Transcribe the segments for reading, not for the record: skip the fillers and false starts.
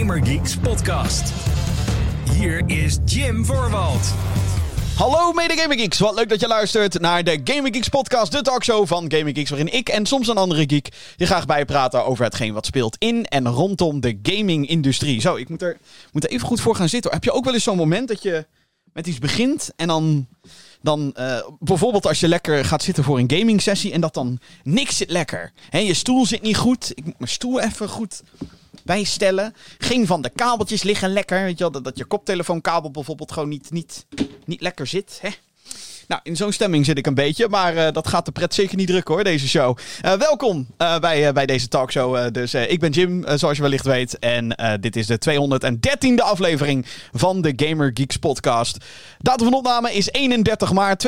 Gamergeeks podcast. Hier is Jim Voorwald. Hallo mede Gamergeeks, wat leuk dat je luistert naar de Gamergeeks podcast, de talkshow van Gamergeeks, waarin ik en soms een andere geek je graag bijpraten over hetgeen wat speelt in en rondom de gaming-industrie. Zo, ik moet er even goed voor gaan zitten. Heb je ook wel eens zo'n moment dat je met iets begint en dan bijvoorbeeld als je lekker gaat zitten voor een gaming sessie en dat dan niks zit lekker. He, je stoel zit niet goed, ik moet mijn stoel even goed bijstellen. Geen van de kabeltjes liggen lekker. Weet je wel, dat je koptelefoonkabel bijvoorbeeld gewoon niet lekker zit. Hè? Nou, in zo'n stemming zit ik een beetje. Maar dat gaat de pret zeker niet drukken hoor, deze show. Welkom bij deze talkshow. Ik ben Jim, zoals je wellicht weet. En dit is de 213e aflevering van de Gamergeeks podcast. Datum van opname is 31 maart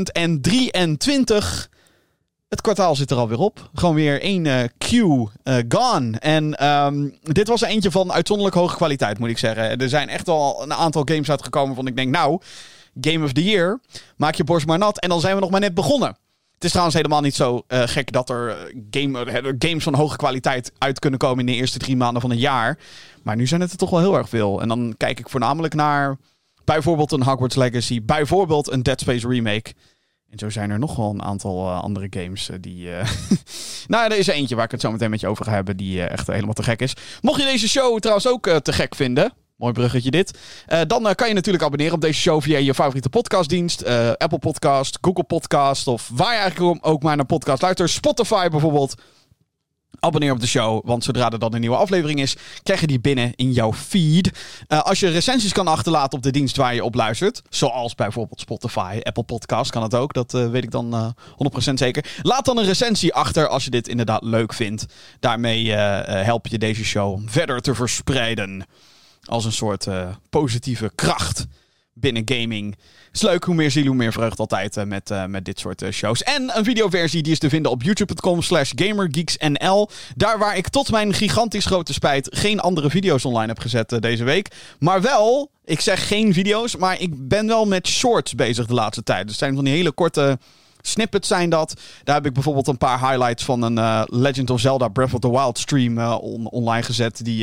2023. Het kwartaal zit er alweer op. Gewoon weer één Q gone. En dit was er eentje van uitzonderlijk hoge kwaliteit, moet ik zeggen. Er zijn echt al een aantal games uitgekomen van ik denk, nou, Game of the Year, maak je borst maar nat. En dan zijn we nog maar net begonnen. Het is trouwens helemaal niet zo gek dat er games van hoge kwaliteit uit kunnen komen in de eerste 3 maanden van een jaar. Maar nu zijn het er toch wel heel erg veel. En dan kijk ik voornamelijk naar bijvoorbeeld een Hogwarts Legacy, bijvoorbeeld een Dead Space remake. En zo zijn er nog wel een aantal andere games die... nou, er is er eentje waar ik het zo meteen met je over ga hebben die echt helemaal te gek is. Mocht je deze show trouwens ook te gek vinden, mooi bruggetje dit, dan kan je natuurlijk abonneren op deze show via je favoriete podcastdienst. Apple Podcast, Google Podcast of waar je eigenlijk ook maar naar podcast luistert. Spotify bijvoorbeeld. Abonneer op de show, want zodra er dan een nieuwe aflevering is, krijg je die binnen in jouw feed. Als je recensies kan achterlaten op de dienst waar je op luistert, zoals bijvoorbeeld Spotify, Apple Podcast, kan het ook. Dat weet ik dan 100% zeker. Laat dan een recensie achter als je dit inderdaad leuk vindt. Daarmee help je deze show verder te verspreiden. Als een soort positieve kracht binnen gaming. Is leuk, hoe meer ziel, hoe meer vreugd altijd met dit soort shows. En een videoversie die is te vinden op youtube.com/gamergeeksnl. Daar waar ik tot mijn gigantisch grote spijt geen andere video's online heb gezet deze week. Maar wel, ik zeg geen video's, maar ik ben wel met shorts bezig de laatste tijd. Dus het zijn van die hele korte snippets zijn dat. Daar heb ik bijvoorbeeld een paar highlights van een Legend of Zelda Breath of the Wild stream online gezet die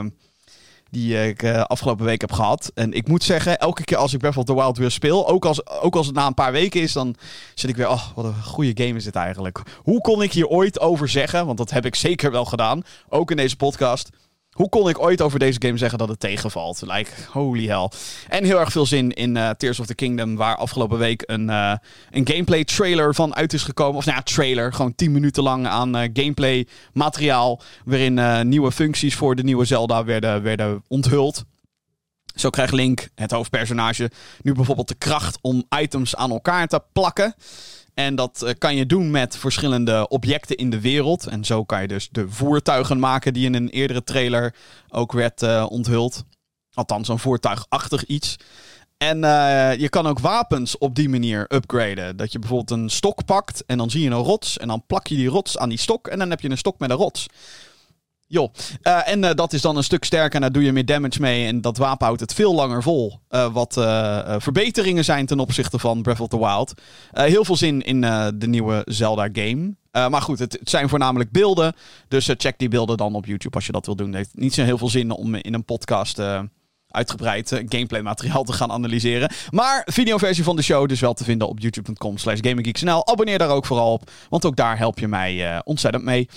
ik afgelopen week heb gehad. En ik moet zeggen, elke keer als ik Breath of the Wild weer speel, ook als het na een paar weken is, dan zit ik weer, oh, wat een goede game is dit eigenlijk. Hoe kon ik hier ooit over zeggen, want dat heb ik zeker wel gedaan, ook in deze podcast. Hoe kon ik ooit over deze game zeggen dat het tegenvalt? Like, holy hell. En heel erg veel zin in Tears of the Kingdom, waar afgelopen week een gameplay trailer van uit is gekomen. Of nou ja, trailer. Gewoon 10 minuten lang aan gameplay materiaal, waarin nieuwe functies voor de nieuwe Zelda werden onthuld. Zo krijgt Link, het hoofdpersonage, nu bijvoorbeeld de kracht om items aan elkaar te plakken. En dat kan je doen met verschillende objecten in de wereld. En zo kan je dus de voertuigen maken die in een eerdere trailer ook werd onthuld. Althans, een voertuigachtig iets. En je kan ook wapens op die manier upgraden. Dat je bijvoorbeeld een stok pakt en dan zie je een rots. En dan plak je die rots aan die stok en dan heb je een stok met een rots. Joh. En dat is dan een stuk sterker en daar doe je meer damage mee. En dat wapen houdt het veel langer vol. Wat verbeteringen zijn ten opzichte van Breath of the Wild. Heel veel zin in de nieuwe Zelda game. Maar goed, het zijn voornamelijk beelden. Dus check die beelden dan op YouTube als je dat wil doen. Het heeft niet zo heel veel zin om in een podcast uitgebreid gameplay materiaal te gaan analyseren. Maar videoversie van de show dus wel te vinden op youtube.com/gamergeeksnl. Abonneer daar ook vooral op, want ook daar help je mij ontzettend mee.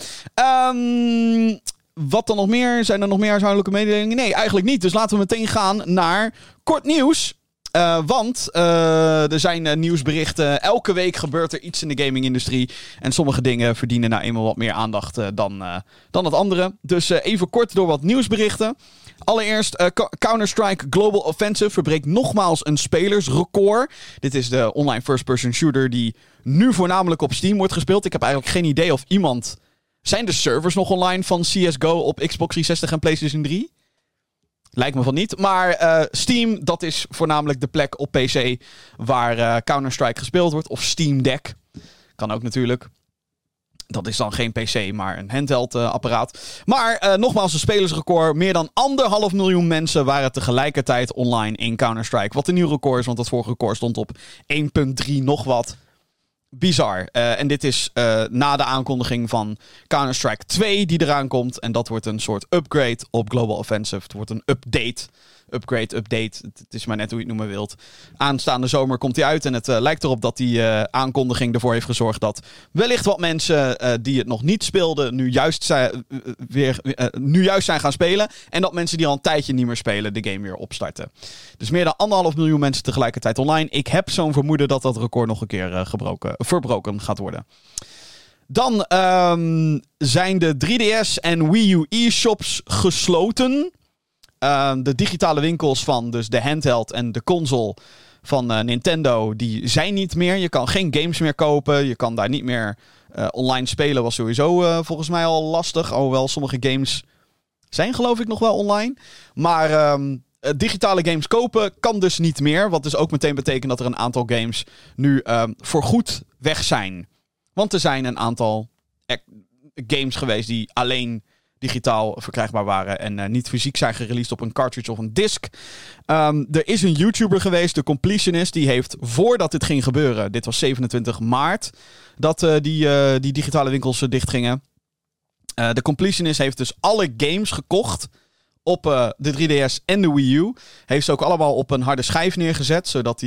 Wat dan nog meer? Zijn er nog meer huishoudelijke mededelingen? Nee, eigenlijk niet. Dus laten we meteen gaan naar kort nieuws. Want er zijn nieuwsberichten. Elke week gebeurt er iets in de gaming-industrie. En sommige dingen verdienen nou eenmaal wat meer aandacht dan het andere. Dus even kort door wat nieuwsberichten. Allereerst, Counter-Strike Global Offensive verbreekt nogmaals een spelersrecord. Dit is de online first-person shooter die nu voornamelijk op Steam wordt gespeeld. Ik heb eigenlijk geen idee of iemand... Zijn de servers nog online van CSGO op Xbox 360 en PlayStation 3? Lijkt me van niet. Maar Steam, dat is voornamelijk de plek op PC waar Counter-Strike gespeeld wordt. Of Steam Deck. Kan ook natuurlijk. Dat is dan geen PC, maar een handheld apparaat. Maar nogmaals een spelersrecord. Meer dan 1,5 miljoen mensen waren tegelijkertijd online in Counter-Strike. Wat een nieuw record is, want dat vorige record stond op 1,3 nog wat. bizar. En dit is na de aankondiging van Counter-Strike 2 die eraan komt. En dat wordt een soort upgrade op Global Offensive. Het wordt een update. Upgrade. Het is maar net hoe je het noemen wilt. Aanstaande zomer komt hij uit. En het lijkt erop dat die aankondiging ervoor heeft gezorgd dat wellicht wat mensen die het nog niet speelden nu juist zijn gaan spelen. En dat mensen die al een tijdje niet meer spelen de game weer opstarten. Dus meer dan 1,5 miljoen mensen tegelijkertijd online. Ik heb zo'n vermoeden dat dat record nog een keer verbroken gaat worden. Dan zijn de 3DS en Wii U e-shops gesloten. De digitale winkels van dus de handheld en de console van Nintendo, die zijn niet meer. Je kan geen games meer kopen. Je kan daar niet meer online spelen. Was sowieso volgens mij al lastig. Alhoewel sommige games zijn geloof ik nog wel online. Maar digitale games kopen kan dus niet meer. Wat dus ook meteen betekent dat er een aantal games nu voorgoed weg zijn. Want er zijn een aantal games geweest die alleen digitaal verkrijgbaar waren en niet fysiek zijn gereleased op een cartridge of een disc. Er is een YouTuber geweest, de Completionist, die heeft voordat dit ging gebeuren, dit was 27 maart, dat die digitale winkels dichtgingen. De Completionist heeft dus alle games gekocht op de 3DS en de Wii U. Heeft ze ook allemaal op een harde schijf neergezet, zodat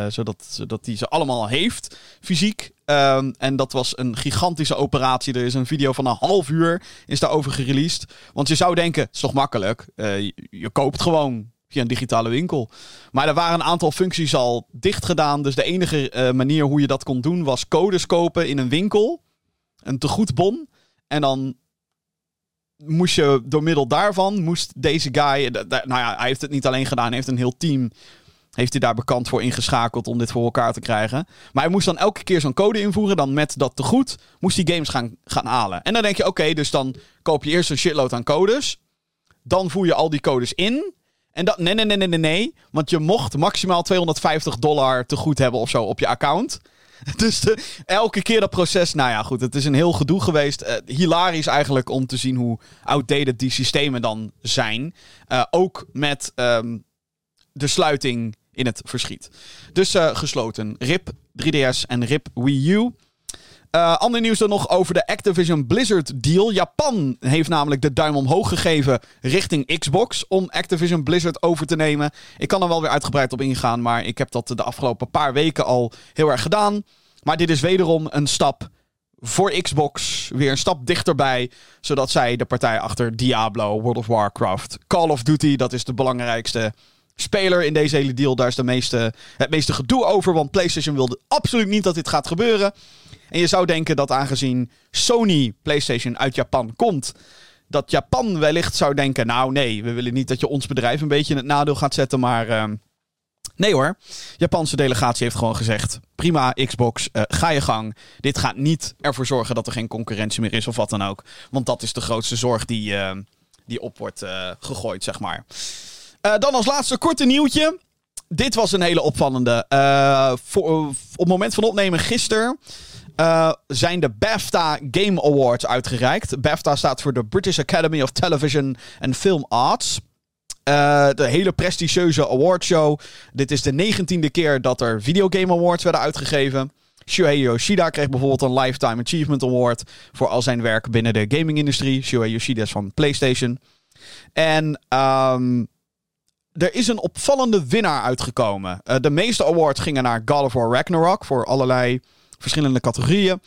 hij ze allemaal heeft, fysiek. En dat was een gigantische operatie. Er is een video van 1,5 uur is daarover gereleased. Want je zou denken, het is toch makkelijk. Je koopt gewoon via een digitale winkel. Maar er waren een aantal functies al dicht gedaan. Dus de enige manier hoe je dat kon doen was codes kopen in een winkel. Een tegoedbon. En dan moest je door middel daarvan, moest deze guy, hij heeft het niet alleen gedaan, hij heeft een heel team, heeft hij daar bekend voor ingeschakeld om dit voor elkaar te krijgen. Maar hij moest dan elke keer zo'n code invoeren, dan met dat tegoed moest hij games gaan halen. En dan denk je, oké, dus dan koop je eerst een shitload aan codes, dan voer je al die codes in, en dat, nee, want je mocht maximaal $250 tegoed hebben of zo op je account. Dus elke keer dat proces, nou ja, goed, het is een heel gedoe geweest. Hilarisch eigenlijk om te zien hoe outdated die systemen dan zijn. Ook met de sluiting in het verschiet. Dus gesloten. RIP 3DS en RIP Wii U. Ander nieuws dan nog over de Activision Blizzard deal. Japan heeft namelijk de duim omhoog gegeven richting Xbox om Activision Blizzard over te nemen. Ik kan er wel weer uitgebreid op ingaan, maar ik heb dat de afgelopen paar weken al heel erg gedaan. Maar dit is wederom een stap voor Xbox, weer een stap dichterbij, zodat zij de partij achter Diablo, World of Warcraft, Call of Duty, dat is de belangrijkste speler in deze hele deal. Daar is het meeste gedoe over, want PlayStation wilde absoluut niet dat dit gaat gebeuren. En je zou denken dat aangezien Sony PlayStation uit Japan komt, dat Japan wellicht zou denken, nou nee, we willen niet dat je ons bedrijf een beetje in het nadeel gaat zetten, maar nee hoor. Japanse delegatie heeft gewoon gezegd, prima Xbox, ga je gang. Dit gaat niet ervoor zorgen dat er geen concurrentie meer is of wat dan ook. Want dat is de grootste zorg die op wordt gegooid, zeg maar. Dan als laatste korte nieuwtje. Dit was een hele opvallende. Op het moment van opnemen gisteren zijn de BAFTA Game Awards uitgereikt. BAFTA staat voor de British Academy of Television and Film Arts. De hele prestigieuze awardshow. Dit is de 19e keer dat er Videogame Awards werden uitgegeven. Shuhei Yoshida kreeg bijvoorbeeld een Lifetime Achievement Award voor al zijn werk binnen de gaming-industrie. Shuhei Yoshida is van PlayStation. En er is een opvallende winnaar uitgekomen. De meeste awards gingen naar God of War Ragnarok voor allerlei verschillende categorieën.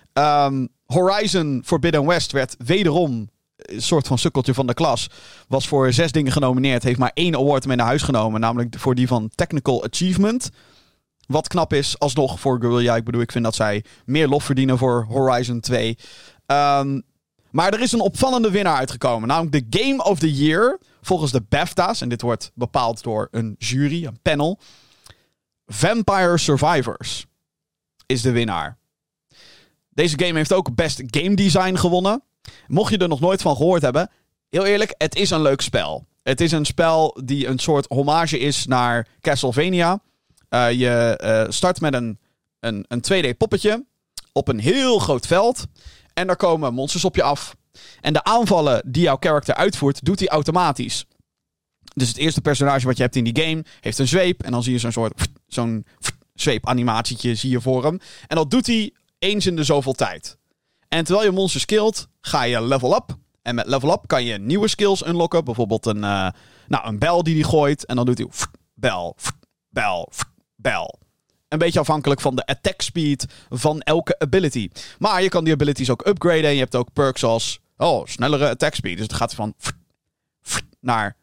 Horizon Forbidden West werd wederom een soort van sukkeltje van de klas. Was voor 6 dingen genomineerd. Heeft maar 1 award mee naar huis genomen. Namelijk voor die van Technical Achievement. Wat knap is, alsnog voor Guerrilla. Ik vind dat zij meer lof verdienen voor Horizon 2. Maar er is een opvallende winnaar uitgekomen. Namelijk de Game of the Year. Volgens de BAFTA's. En dit wordt bepaald door een jury, een panel. Vampire Survivors is de winnaar. Deze game heeft ook Best Game Design gewonnen. Mocht je er nog nooit van gehoord hebben. Heel eerlijk, het is een leuk spel. Het is een spel die een soort hommage is naar Castlevania. Je start met een 2D poppetje op een heel groot veld. En er komen monsters op je af. En de aanvallen die jouw character uitvoert, doet hij automatisch. Dus het eerste personage wat je hebt in die game heeft een zweep. En dan zie je zo'n zweepanimatietje zie je voor hem. En dat doet hij eens in de zoveel tijd. En terwijl je monsters killt, ga je level up. En met level up kan je nieuwe skills unlocken. Bijvoorbeeld een bel die hij gooit. En dan doet hij bel, bel, bel. Een beetje afhankelijk van de attack speed van elke ability. Maar je kan die abilities ook upgraden. En je hebt ook perks als snellere attack speed. Dus het gaat van naar...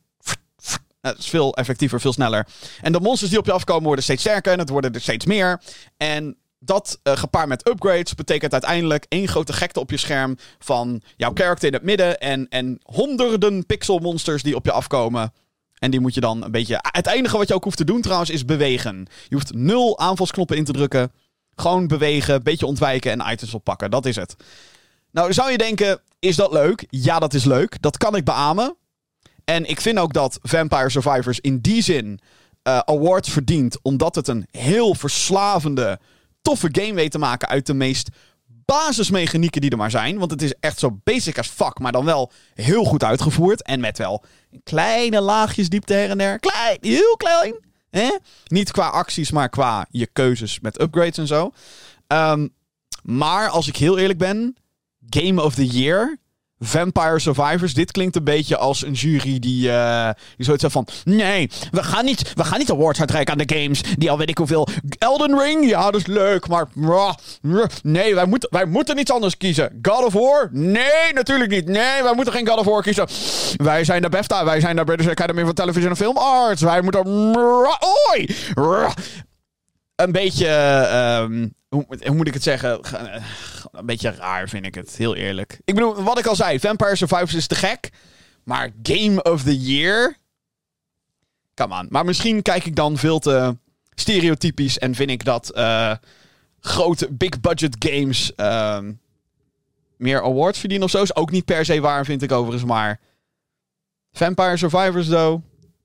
Het is veel effectiever, veel sneller. En de monsters die op je afkomen worden steeds sterker. En het worden er steeds meer. En dat gepaard met upgrades betekent uiteindelijk één grote gekte op je scherm van jouw character in het midden en honderden pixelmonsters die op je afkomen. En die moet je dan een beetje... Het enige wat je ook hoeft te doen trouwens is bewegen. Je hoeft 0 aanvalsknoppen in te drukken. Gewoon bewegen, een beetje ontwijken en items oppakken. Dat is het. Nou, zou je denken, is dat leuk? Ja, dat is leuk. Dat kan ik beamen. En ik vind ook dat Vampire Survivors in die zin awards verdient. Omdat het een heel verslavende, toffe game weet te maken uit de meest basismechanieken die er maar zijn. Want het is echt zo basic as fuck, maar dan wel heel goed uitgevoerd. En met wel kleine laagjes diepte her en der. Klein, heel klein. Niet qua acties, maar qua je keuzes met upgrades en zo. Maar als ik heel eerlijk ben, Game of the Year... Vampire Survivors, dit klinkt een beetje als een jury die zoiets heeft van... Nee, we gaan niet awards uitreiken aan de games die al weet ik hoeveel... Elden Ring, ja, dat is leuk, maar... Nee, wij moeten iets anders kiezen. God of War? Nee, natuurlijk niet. Nee, wij moeten geen God of War kiezen. Wij zijn de BAFTA, wij zijn de British Academy for Television and Film Arts. Wij moeten... Oi! Een beetje... hoe moet ik het zeggen? Een beetje raar vind ik het, heel eerlijk. Ik bedoel, wat ik al zei, Vampire Survivors is te gek. Maar Game of the Year? Come on. Maar misschien kijk ik dan veel te stereotypisch en vind ik dat grote big budget games meer awards verdienen of zo. Is ook niet per se waar, vind ik overigens. Maar Vampire Survivors, though.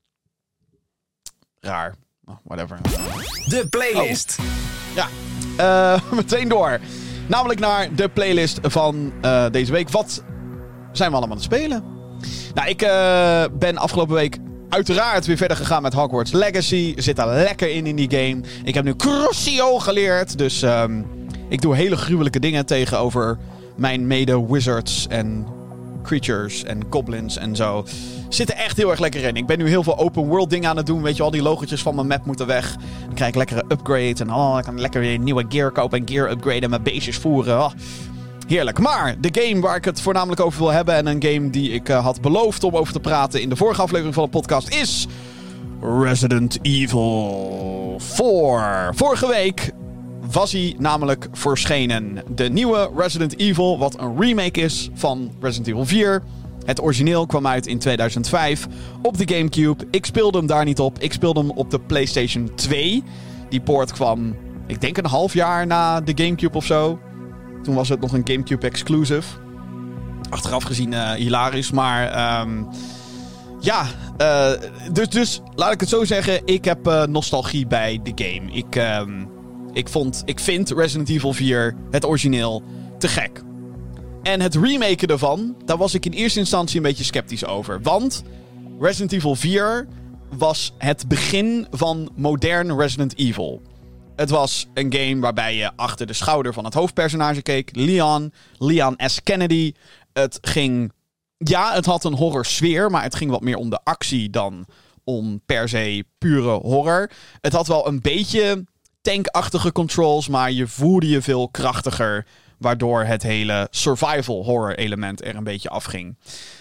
Raar. Oh, whatever. De playlist. Ja. Meteen door. Namelijk naar de playlist van deze week. Wat zijn we allemaal aan het spelen? Nou, ik ben afgelopen week uiteraard weer verder gegaan met Hogwarts Legacy. Zit daar lekker in die game. Ik heb nu Crucio geleerd. Dus ik doe hele gruwelijke dingen tegenover mijn mede-wizards en creatures en goblins en zo. Zit er echt heel erg lekker in. Ik ben nu heel veel open world dingen aan het doen. Weet je, al die logotjes van mijn map moeten weg. Dan krijg ik lekkere upgrades. En ik kan lekker weer nieuwe gear kopen en gear upgraden en mijn beestjes voeren. Oh, heerlijk. Maar de game waar ik het voornamelijk over wil hebben... en een game die ik had beloofd om over te praten in de vorige aflevering van de podcast... is Resident Evil 4. Vorige week was hij namelijk verschenen. De nieuwe Resident Evil, wat een remake is van Resident Evil 4... Het origineel kwam uit in 2005 op de GameCube. Ik speelde hem daar niet op. Ik speelde hem op de PlayStation 2. Die port kwam, ik denk een half jaar na de GameCube of zo. Toen was het nog een GameCube exclusive. Achteraf gezien hilarisch, maar... Dus laat ik het zo zeggen. Ik heb nostalgie bij de game. Ik vind Resident Evil 4, het origineel, te gek. En het remaken ervan, daar was ik in eerste instantie een beetje sceptisch over. Want Resident Evil 4 was het begin van modern Resident Evil. Het was een game waarbij je achter de schouder van het hoofdpersonage keek. Leon S. Kennedy. Het had een horror sfeer, maar het ging wat meer om de actie dan om per se pure horror. Het had wel een beetje tankachtige controls, maar je voelde je veel krachtiger... waardoor het hele survival horror element er een beetje afging.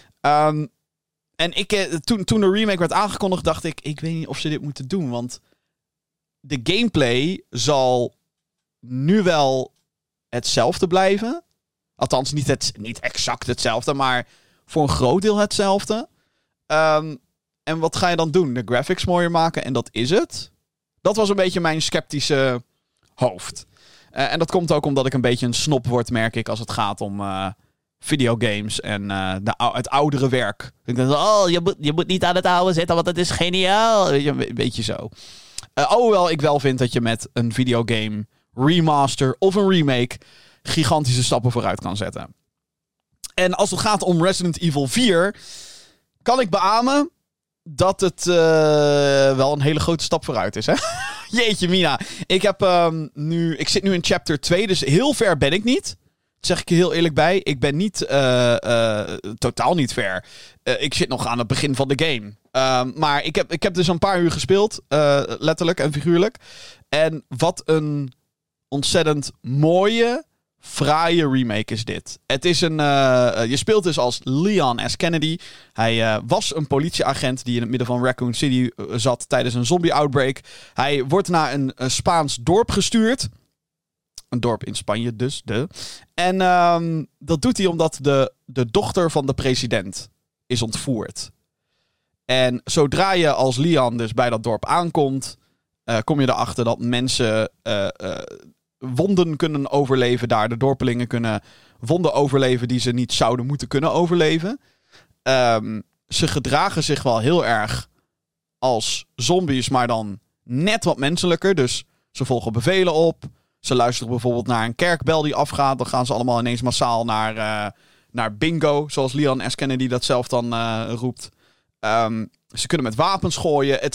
En toen de remake werd aangekondigd, dacht ik weet niet of ze dit moeten doen. Want de gameplay zal nu wel hetzelfde blijven. Althans, niet exact hetzelfde, maar voor een groot deel hetzelfde. En wat ga je dan doen? De graphics mooier maken en dat is het? Dat was een beetje mijn sceptische hoofd. En dat komt ook omdat ik een beetje een snop word, merk ik, als het gaat om videogames en het oudere werk. Ik denk, je moet niet aan het oude zitten, want het is geniaal. Een beetje zo. Hoewel ik wel vind dat je met een videogame remaster of een remake gigantische stappen vooruit kan zetten. En als het gaat om Resident Evil 4, kan ik beamen dat het wel een hele grote stap vooruit is, hè? Jeetje mina. Ik zit nu in chapter 2, dus heel ver ben ik niet. Dat zeg ik je heel eerlijk bij. Ik ben niet totaal niet ver. Ik zit nog aan het begin van de game. Maar ik heb dus een paar uur gespeeld. Letterlijk en figuurlijk. En wat een ontzettend mooie, fraaie remake is dit. Het is je speelt dus als Leon S. Kennedy. Hij was een politieagent die in het midden van Raccoon City zat tijdens een zombie-outbreak. Hij wordt naar een Spaans dorp gestuurd. Een dorp in Spanje dus. En dat doet hij omdat de dochter van de president is ontvoerd. En zodra je als Leon dus bij dat dorp aankomt, kom je erachter dat mensen wonden kunnen overleven daar. De dorpelingen kunnen wonden overleven die ze niet zouden moeten kunnen overleven. Ze gedragen zich wel heel erg als zombies, maar dan net wat menselijker. Dus ze volgen bevelen op. Ze luisteren bijvoorbeeld naar een kerkbel die afgaat. Dan gaan ze allemaal ineens massaal naar bingo, zoals Leon S. Kennedy dat zelf dan roept. Ze kunnen met wapens gooien. Het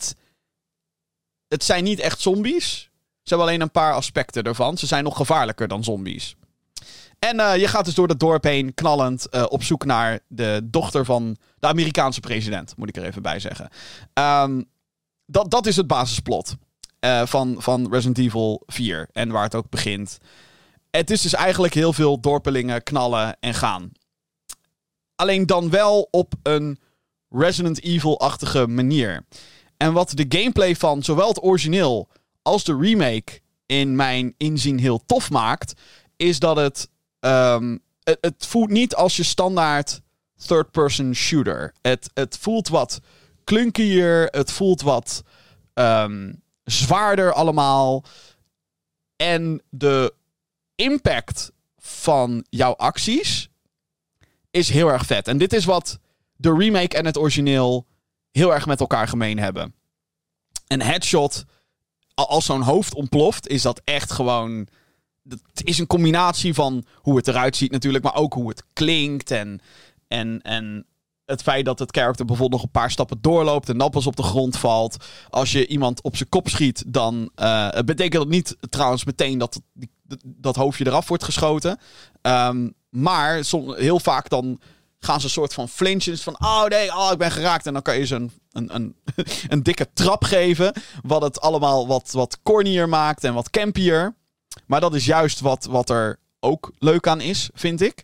zijn niet echt zombies. Ze hebben alleen een paar aspecten ervan. Ze zijn nog gevaarlijker dan zombies. En je gaat dus door het dorp heen, knallend, op zoek naar de dochter van de Amerikaanse president. Moet ik er even bij zeggen. Dat is het basisplot van Resident Evil 4. En waar het ook begint. Het is dus eigenlijk heel veel dorpelingen knallen en gaan. Alleen dan wel op een Resident Evil-achtige manier. En wat de gameplay van zowel het origineel als de remake in mijn inzien heel tof maakt, is dat het voelt niet als je standaard third-person shooter. Het voelt wat clunkier, het voelt wat zwaarder allemaal. En de impact van jouw acties is heel erg vet. En dit is wat de remake en het origineel heel erg met elkaar gemeen hebben. Een headshot, als zo'n hoofd ontploft, is dat echt gewoon... Het is een combinatie van hoe het eruit ziet natuurlijk, maar ook hoe het klinkt. En het feit dat het character bijvoorbeeld nog een paar stappen doorloopt en dan pas op de grond valt. Als je iemand op zijn kop schiet, dan betekent dat niet trouwens meteen dat hoofdje eraf wordt geschoten. Maar heel vaak dan gaan ze een soort van flinches van... Oh nee, ik ben geraakt. En dan kan je ze een dikke trap geven. Wat het allemaal wat cornier maakt en wat campier. Maar dat is juist wat er ook leuk aan is, vind ik.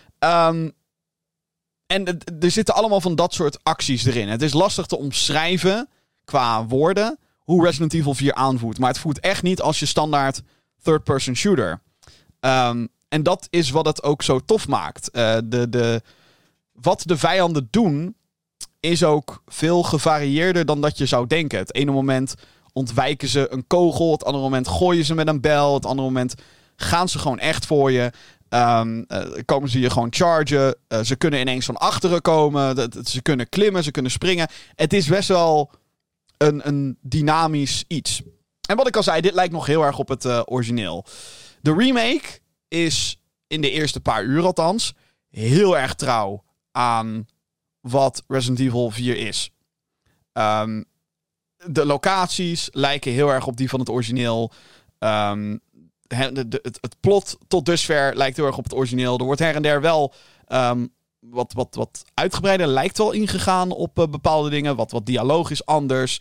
En er zitten allemaal van dat soort acties erin. Het is lastig te omschrijven qua woorden hoe Resident Evil 4 aanvoelt. Maar het voelt echt niet als je standaard third-person shooter. En dat is wat het ook zo tof maakt. Wat de vijanden doen is ook veel gevarieerder dan dat je zou denken. Het ene moment ontwijken ze een kogel. Het andere moment gooien ze met een bel. Het andere moment gaan ze gewoon echt voor je. Komen ze je gewoon chargen. Ze kunnen ineens van achteren komen. Ze kunnen klimmen, ze kunnen springen. Het is best wel een dynamisch iets. En wat ik al zei, dit lijkt nog heel erg op het origineel. De remake is in de eerste paar uur althans heel erg trouw aan wat Resident Evil 4 is. De locaties lijken heel erg op die van het origineel. Het plot tot dusver lijkt heel erg op het origineel. Er wordt her en der wel wat uitgebreider, lijkt wel ingegaan op bepaalde dingen. Wat dialoog is anders.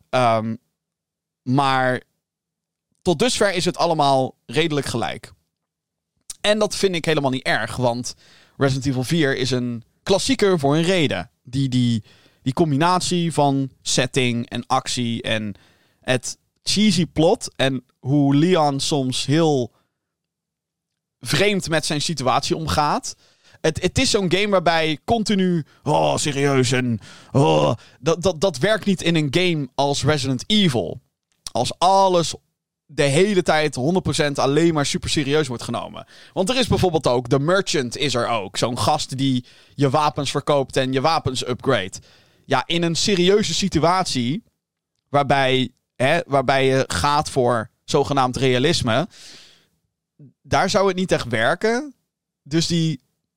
Maar tot dusver is het allemaal redelijk gelijk. En dat vind ik helemaal niet erg, want Resident Evil 4 is een klassieker voor een reden. Die combinatie van setting en actie en het cheesy plot en hoe Leon soms heel vreemd met zijn situatie omgaat. Het is zo'n game waarbij continu... Oh, serieus. En dat werkt niet in een game als Resident Evil. Als alles de hele tijd 100% alleen maar super serieus wordt genomen. Want er is bijvoorbeeld ook... De Merchant is er ook. Zo'n gast die je wapens verkoopt en je wapens upgrade. Ja, in een serieuze situatie... Waarbij je gaat voor zogenaamd realisme... Daar zou het niet echt werken. Dus die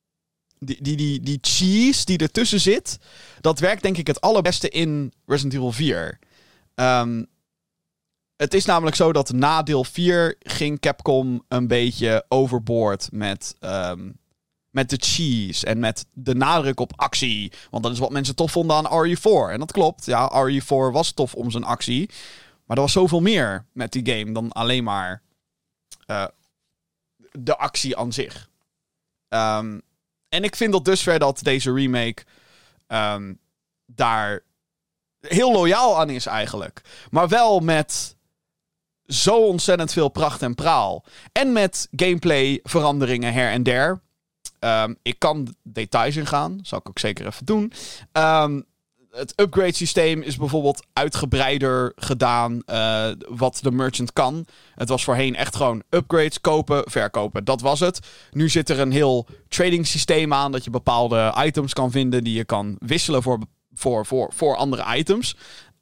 cheese die ertussen zit... Dat werkt denk ik het allerbeste in Resident Evil 4. Het is namelijk zo dat na deel 4 ging Capcom een beetje overboord met de cheese en met de nadruk op actie. Want dat is wat mensen tof vonden aan RE4. En dat klopt, ja, RE4 was tof om zijn actie. Maar er was zoveel meer met die game dan alleen maar de actie aan zich. En ik vind tot dusver dat deze remake daar heel loyaal aan is eigenlijk. Maar wel met zo ontzettend veel pracht en praal. En met gameplay veranderingen her en der. Ik kan details ingaan. Zal ik ook zeker even doen. Het upgrade systeem is bijvoorbeeld uitgebreider gedaan. Wat de merchant kan. Het was voorheen echt gewoon upgrades kopen, verkopen. Dat was het. Nu zit er een heel trading systeem aan. Dat je bepaalde items kan vinden die je kan wisselen voor andere items.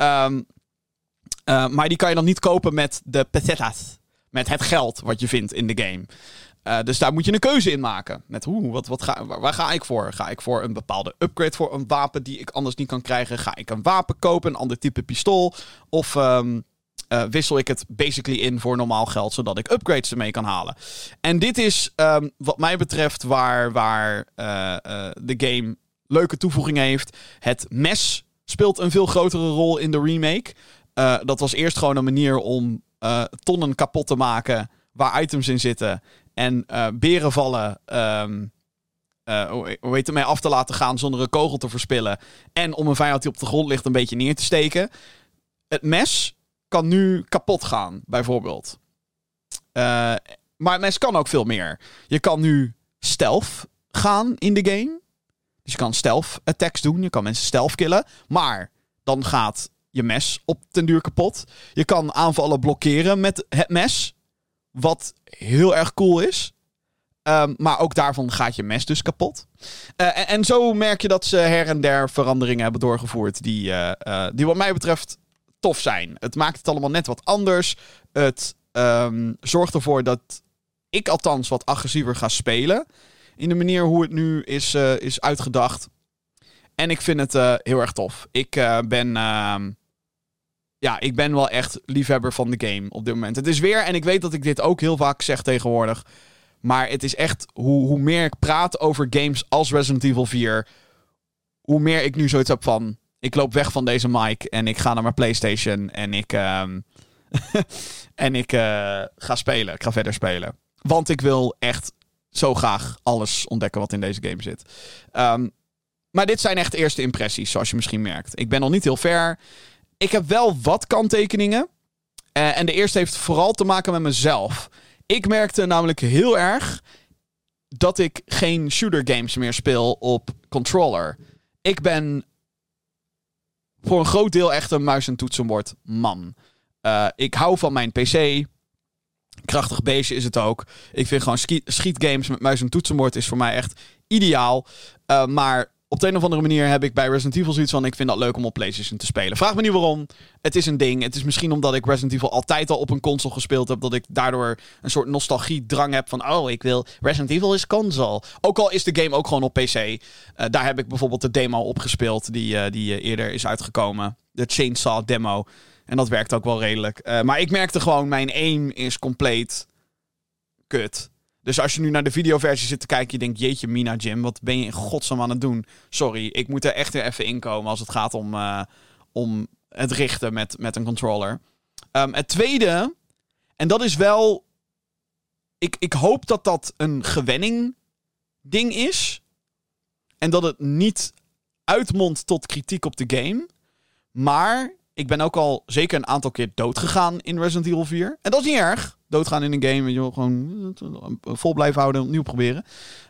Maar die kan je dan niet kopen met de pesetas. Met het geld wat je vindt in de game. Dus daar moet je een keuze in maken. Met waar ga ik voor? Ga ik voor een bepaalde upgrade voor een wapen die ik anders niet kan krijgen? Ga ik een wapen kopen, een ander type pistool? Of wissel ik het basically in voor normaal geld, zodat ik upgrades ermee kan halen? En dit is wat mij betreft waar de game leuke toevoegingen heeft. Het mes speelt een veel grotere rol in de remake. Dat was eerst gewoon een manier om tonnen kapot te maken waar items in zitten. En beren vallen, hoe heet het, mee af te laten gaan zonder een kogel te verspillen. En om een vijand die op de grond ligt een beetje neer te steken. Het mes kan nu kapot gaan, bijvoorbeeld. Maar het mes kan ook veel meer. Je kan nu stealth gaan in de game. Dus je kan stealth attacks doen. Je kan mensen stealth killen. Maar dan gaat je mes op den duur kapot. Je kan aanvallen blokkeren met het mes. Wat heel erg cool is. Maar ook daarvan gaat je mes dus kapot. En zo merk je dat ze her en der veranderingen hebben doorgevoerd. Die wat mij betreft tof zijn. Het maakt het allemaal net wat anders. Het zorgt ervoor dat ik althans wat agressiever ga spelen. In de manier hoe het nu is uitgedacht. En ik vind het heel erg tof. Ik ben wel echt liefhebber van de game op dit moment. Het is weer, en ik weet dat ik dit ook heel vaak zeg tegenwoordig. Maar het is echt, hoe meer ik praat over games als Resident Evil 4... hoe meer ik nu zoiets heb van... ik loop weg van deze mic en ik ga naar mijn PlayStation en ik ga spelen. Ik ga verder spelen. Want ik wil echt zo graag alles ontdekken wat in deze game zit. Maar dit zijn echt eerste impressies, zoals je misschien merkt. Ik ben nog niet heel ver. Ik heb wel wat kanttekeningen. En de eerste heeft vooral te maken met mezelf. Ik merkte namelijk heel erg dat ik geen shooter games meer speel op controller. Ik ben voor een groot deel echt een muis- en toetsenbord man. Ik hou van mijn PC. Krachtig beestje is het ook. Ik vind gewoon schietgames met muis- en toetsenbord is voor mij echt ideaal. Maar op de een of andere manier heb ik bij Resident Evil zoiets van... ik vind dat leuk om op PlayStation te spelen. Vraag me niet waarom. Het is een ding. Het is misschien omdat ik Resident Evil altijd al op een console gespeeld heb... dat ik daardoor een soort nostalgie-drang heb van... oh, ik wil... Resident Evil is console. Ook al is de game ook gewoon op PC. Daar heb ik bijvoorbeeld de demo opgespeeld... die eerder is uitgekomen. De Chainsaw demo. En dat werkt ook wel redelijk. Maar ik merkte gewoon... mijn aim is compleet kut. Dus als je nu naar de videoversie zit te kijken... je denkt, jeetje Mina Jim, wat ben je in godsnaam aan het doen? Sorry, ik moet er echt weer even inkomen... als het gaat om het richten met een controller. Het tweede... en dat is wel... Ik hoop dat dat een gewenning ding is... en dat het niet uitmondt tot kritiek op de game... maar ik ben ook al zeker een aantal keer doodgegaan in Resident Evil 4. En dat is niet erg. Doodgaan in een game, weet je wel, gewoon vol blijven houden, opnieuw proberen.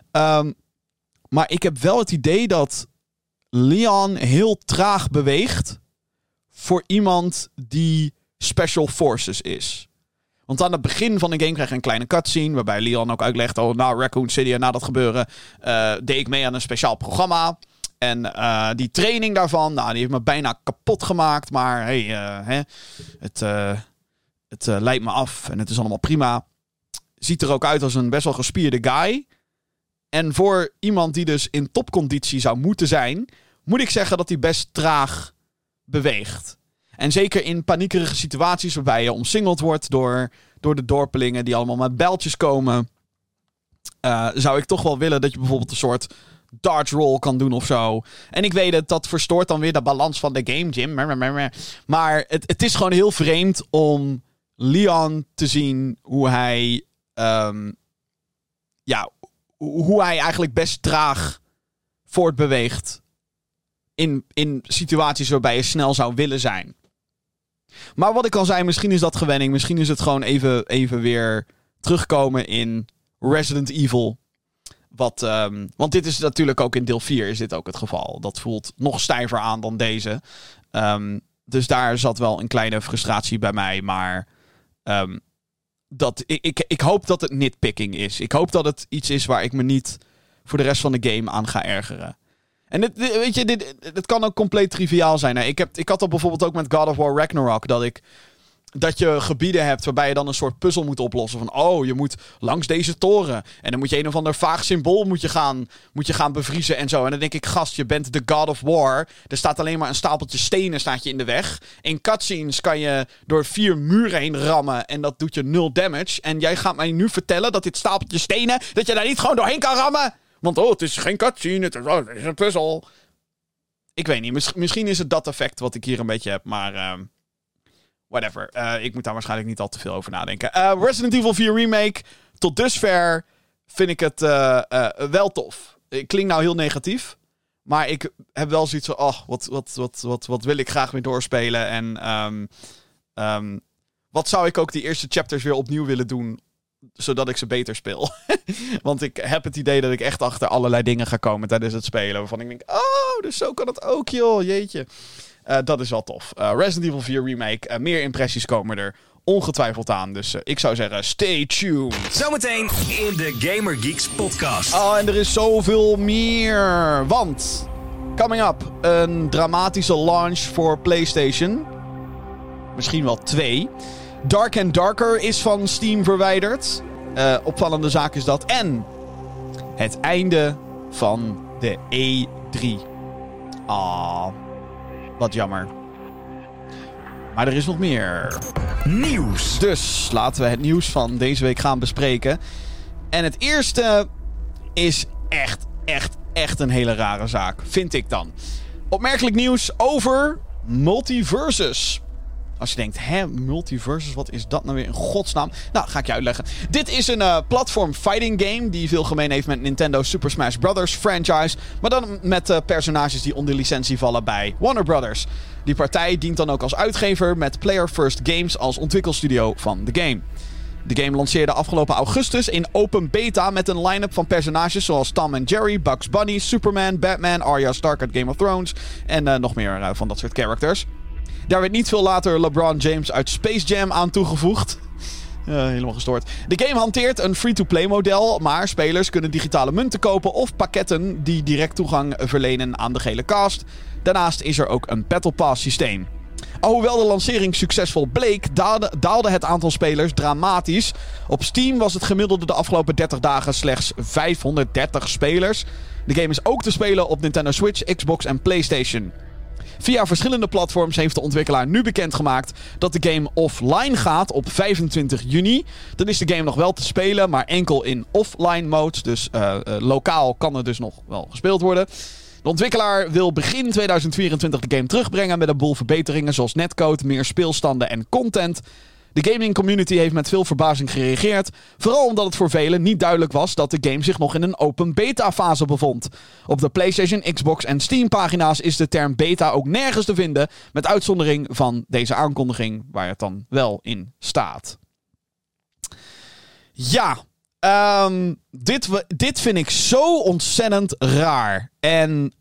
Maar ik heb wel het idee dat Leon heel traag beweegt voor iemand die Special Forces is. Want aan het begin van de game krijg je een kleine cutscene waarbij Leon ook uitlegt, oh, nou, Raccoon City, na dat gebeuren deed ik mee aan een speciaal programma. En die training daarvan, die heeft me bijna kapot gemaakt. Maar hey, het leidt me af en het is allemaal prima. Ziet er ook uit als een best wel gespierde guy. En voor iemand die dus in topconditie zou moeten zijn... moet ik zeggen dat hij best traag beweegt. En zeker in paniekerige situaties waarbij je omsingeld wordt door de dorpelingen die allemaal met bijltjes komen, zou ik toch wel willen dat je bijvoorbeeld een soort dodge roll kan doen of zo. En ik weet het, dat verstoort dan weer de balans van de game, Jim. Maar het is gewoon heel vreemd om Leon te zien hoe hij hoe hij eigenlijk best traag voortbeweegt in situaties waarbij je snel zou willen zijn. Maar wat ik al zei, misschien is dat gewenning. Misschien is het gewoon even weer terugkomen in Resident Evil. Want dit is natuurlijk ook in deel 4 is dit ook het geval. Dat voelt nog stijver aan dan deze. Dus daar zat wel een kleine frustratie bij mij. Maar ik hoop dat het nitpicking is. Ik hoop dat het iets is waar ik me niet voor de rest van de game aan ga ergeren. En dit kan ook compleet triviaal zijn. Hè? Ik had dat bijvoorbeeld ook met God of War Ragnarok. Dat je gebieden hebt waarbij je dan een soort puzzel moet oplossen. Van, je moet langs deze toren. En dan moet je een of ander vaag symbool moet je gaan bevriezen en zo. En dan denk ik, gast, je bent de God of War. Er staat alleen maar een stapeltje stenen staat je in de weg. In cutscenes kan je door 4 muren heen rammen. En dat doet je 0 damage. En jij gaat mij nu vertellen dat dit stapeltje stenen, dat je daar niet gewoon doorheen kan rammen. Want het is geen cutscene, het is een puzzel. Ik weet niet, misschien is het dat effect wat ik hier een beetje heb, maar whatever. Ik moet daar waarschijnlijk niet al te veel over nadenken. Resident Evil 4 Remake, tot dusver vind ik het wel tof. Ik klink nou heel negatief, maar ik heb wel zoiets van, wat wil ik graag weer doorspelen. En wat zou ik ook die eerste chapters weer opnieuw willen doen, zodat ik ze beter speel. Want ik heb het idee dat ik echt achter allerlei dingen ga komen tijdens het spelen. Waarvan ik denk, dus zo kan het ook, joh. Jeetje. Dat is wel tof. Resident Evil 4 Remake. Meer impressies komen er ongetwijfeld aan. Dus ik zou zeggen, stay tuned. Zometeen in de Gamer Geeks podcast. En er is zoveel meer. Want, coming up, een dramatische launch voor PlayStation. Misschien wel 2. Dark and Darker is van Steam verwijderd. Opvallende zaak is dat. En het einde van de E3. Wat jammer. Maar er is nog meer Nieuws. Dus laten we het nieuws van deze week gaan bespreken. En het eerste is echt een hele rare zaak. Vind ik dan. Opmerkelijk nieuws over Multiversus. Als je denkt, Multiversus, wat is dat nou weer in godsnaam? Nou, ga ik je uitleggen. Dit is een platform fighting game die veel gemeen heeft met Nintendo Super Smash Bros. Franchise. Maar dan met personages die onder licentie vallen bij Warner Bros. Die partij dient dan ook als uitgever met Player First Games als ontwikkelstudio van de game. De game lanceerde afgelopen augustus in open beta met een line-up van personages zoals Tom en Jerry, Bugs Bunny, Superman, Batman, Arya Stark uit Game of Thrones en nog meer van dat soort characters. Daar werd niet veel later LeBron James uit Space Jam aan toegevoegd. Helemaal gestoord. De game hanteert een free-to-play model, maar spelers kunnen digitale munten kopen of pakketten die direct toegang verlenen aan de gele cast. Daarnaast is er ook een Battle Pass systeem. Alhoewel de lancering succesvol bleek, daalde het aantal spelers dramatisch. Op Steam was het gemiddelde de afgelopen 30 dagen slechts 530 spelers. De game is ook te spelen op Nintendo Switch, Xbox en PlayStation. Via verschillende platforms heeft de ontwikkelaar nu bekendgemaakt dat de game offline gaat op 25 juni. Dan is de game nog wel te spelen, maar enkel in offline mode. Dus lokaal kan er dus nog wel gespeeld worden. De ontwikkelaar wil begin 2024 de game terugbrengen met een boel verbeteringen zoals netcode, meer speelstanden en content. De gaming community heeft met veel verbazing gereageerd. Vooral omdat het voor velen niet duidelijk was dat de game zich nog in een open beta fase bevond. Op de PlayStation, Xbox en Steam pagina's is de term beta ook nergens te vinden. Met uitzondering van deze aankondiging waar het dan wel in staat. Ja, dit vind ik zo ontzettend raar. En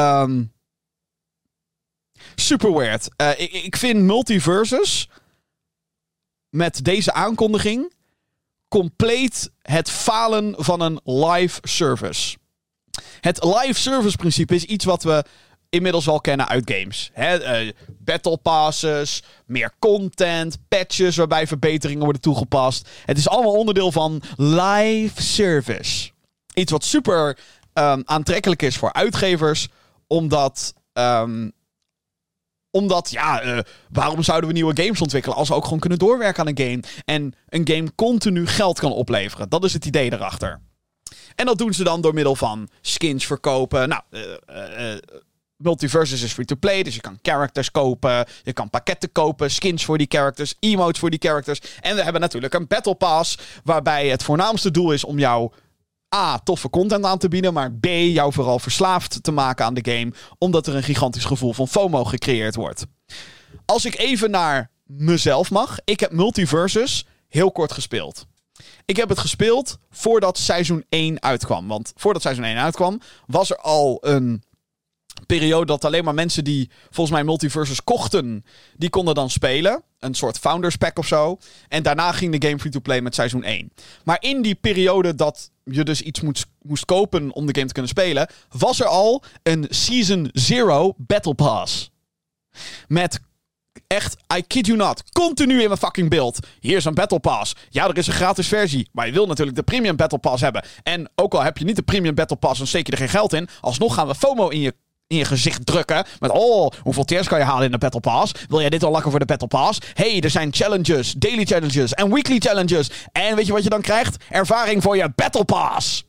super weird. Ik vind Multiversus met deze aankondiging compleet het falen van een live service. Het live service principe is iets wat we inmiddels wel kennen uit games. Battle passes, meer content, patches waarbij verbeteringen worden toegepast. Het is allemaal onderdeel van live service. Iets wat super aantrekkelijk is voor uitgevers, omdat Omdat, waarom zouden we nieuwe games ontwikkelen als we ook gewoon kunnen doorwerken aan een game? En een game continu geld kan opleveren. Dat is het idee erachter. En dat doen ze dan door middel van skins verkopen. Nou, Multiversus is free-to-play, dus je kan characters kopen. Je kan pakketten kopen, skins voor die characters, emotes voor die characters. En we hebben natuurlijk een Battle Pass, waarbij het voornaamste doel is om jou A, toffe content aan te bieden, maar B, jou vooral verslaafd te maken aan de game, omdat er een gigantisch gevoel van FOMO gecreëerd wordt. Als ik even naar mezelf mag, ik heb Multiversus heel kort gespeeld. Ik heb het gespeeld voordat seizoen 1 uitkwam. Want voordat seizoen 1 uitkwam, was er al een periode dat alleen maar mensen die volgens mij Multiversus kochten, die konden dan spelen. Een soort Founders Pack of zo. En daarna ging de game free-to-play met seizoen 1. Maar in die periode dat je dus iets moest kopen om de game te kunnen spelen, was er al een Season 0 Battle Pass. Met echt, I kid you not, continu in mijn fucking beeld. Hier is een Battle Pass. Ja, er is een gratis versie. Maar je wil natuurlijk de Premium Battle Pass hebben. En ook al heb je niet de Premium Battle Pass, dan steek je er geen geld in. Alsnog gaan we FOMO in je gezicht drukken. Met, hoeveel tiers kan je halen in de Battle Pass? Wil jij dit al lakken voor de Battle Pass? Hey, er zijn challenges, daily challenges en weekly challenges. En weet je wat je dan krijgt? Ervaring voor je Battle Pass.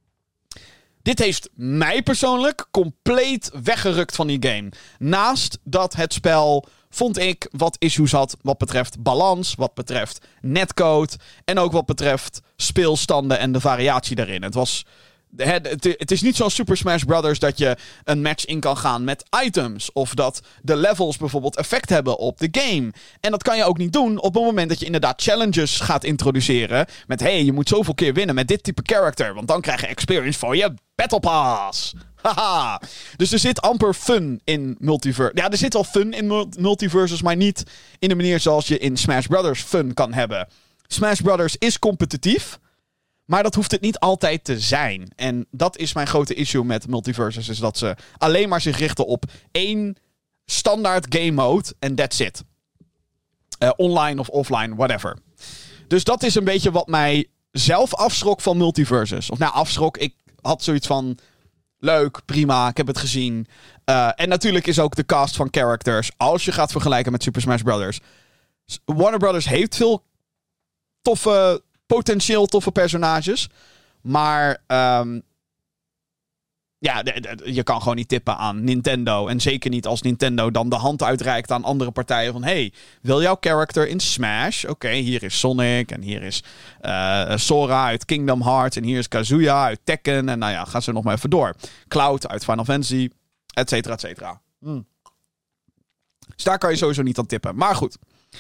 Dit heeft mij persoonlijk compleet weggerukt van die game. Naast dat het spel, vond ik, wat issues had wat betreft balans, wat betreft netcode en ook wat betreft speelstanden en de variatie daarin. Het is niet zoals Super Smash Bros. Dat je een match in kan gaan met items. Of dat de levels bijvoorbeeld effect hebben op de game. En dat kan je ook niet doen op het moment dat je inderdaad challenges gaat introduceren. Met, je moet zoveel keer winnen met dit type character. Want dan krijg je experience voor je Battle Pass. Haha. Dus er zit amper fun in Multiversus. Ja, er zit wel fun in Multiversus, maar niet in de manier zoals je in Smash Bros. Fun kan hebben. Smash Bros. Is competitief. Maar dat hoeft het niet altijd te zijn. En dat is mijn grote issue met Multiversus. Is dat ze alleen maar zich richten op één standaard game mode. En that's it. Online of offline, whatever. Dus dat is een beetje wat mij zelf afschrok van Multiversus. Of afschrok. Ik had zoiets van, leuk, prima, ik heb het gezien. En natuurlijk is ook de cast van characters, als je gaat vergelijken met Super Smash Bros. Warner Bros. Heeft veel potentieel toffe personages. Maar je kan gewoon niet tippen aan Nintendo. En zeker niet als Nintendo dan de hand uitreikt aan andere partijen. Van, wil jouw character in Smash? Oké, hier is Sonic. En hier is Sora uit Kingdom Hearts. En hier is Kazuya uit Tekken. En gaan ze nog maar even door. Cloud uit Final Fantasy. Et cetera, et cetera. Dus daar kan je sowieso niet aan tippen. Maar goed.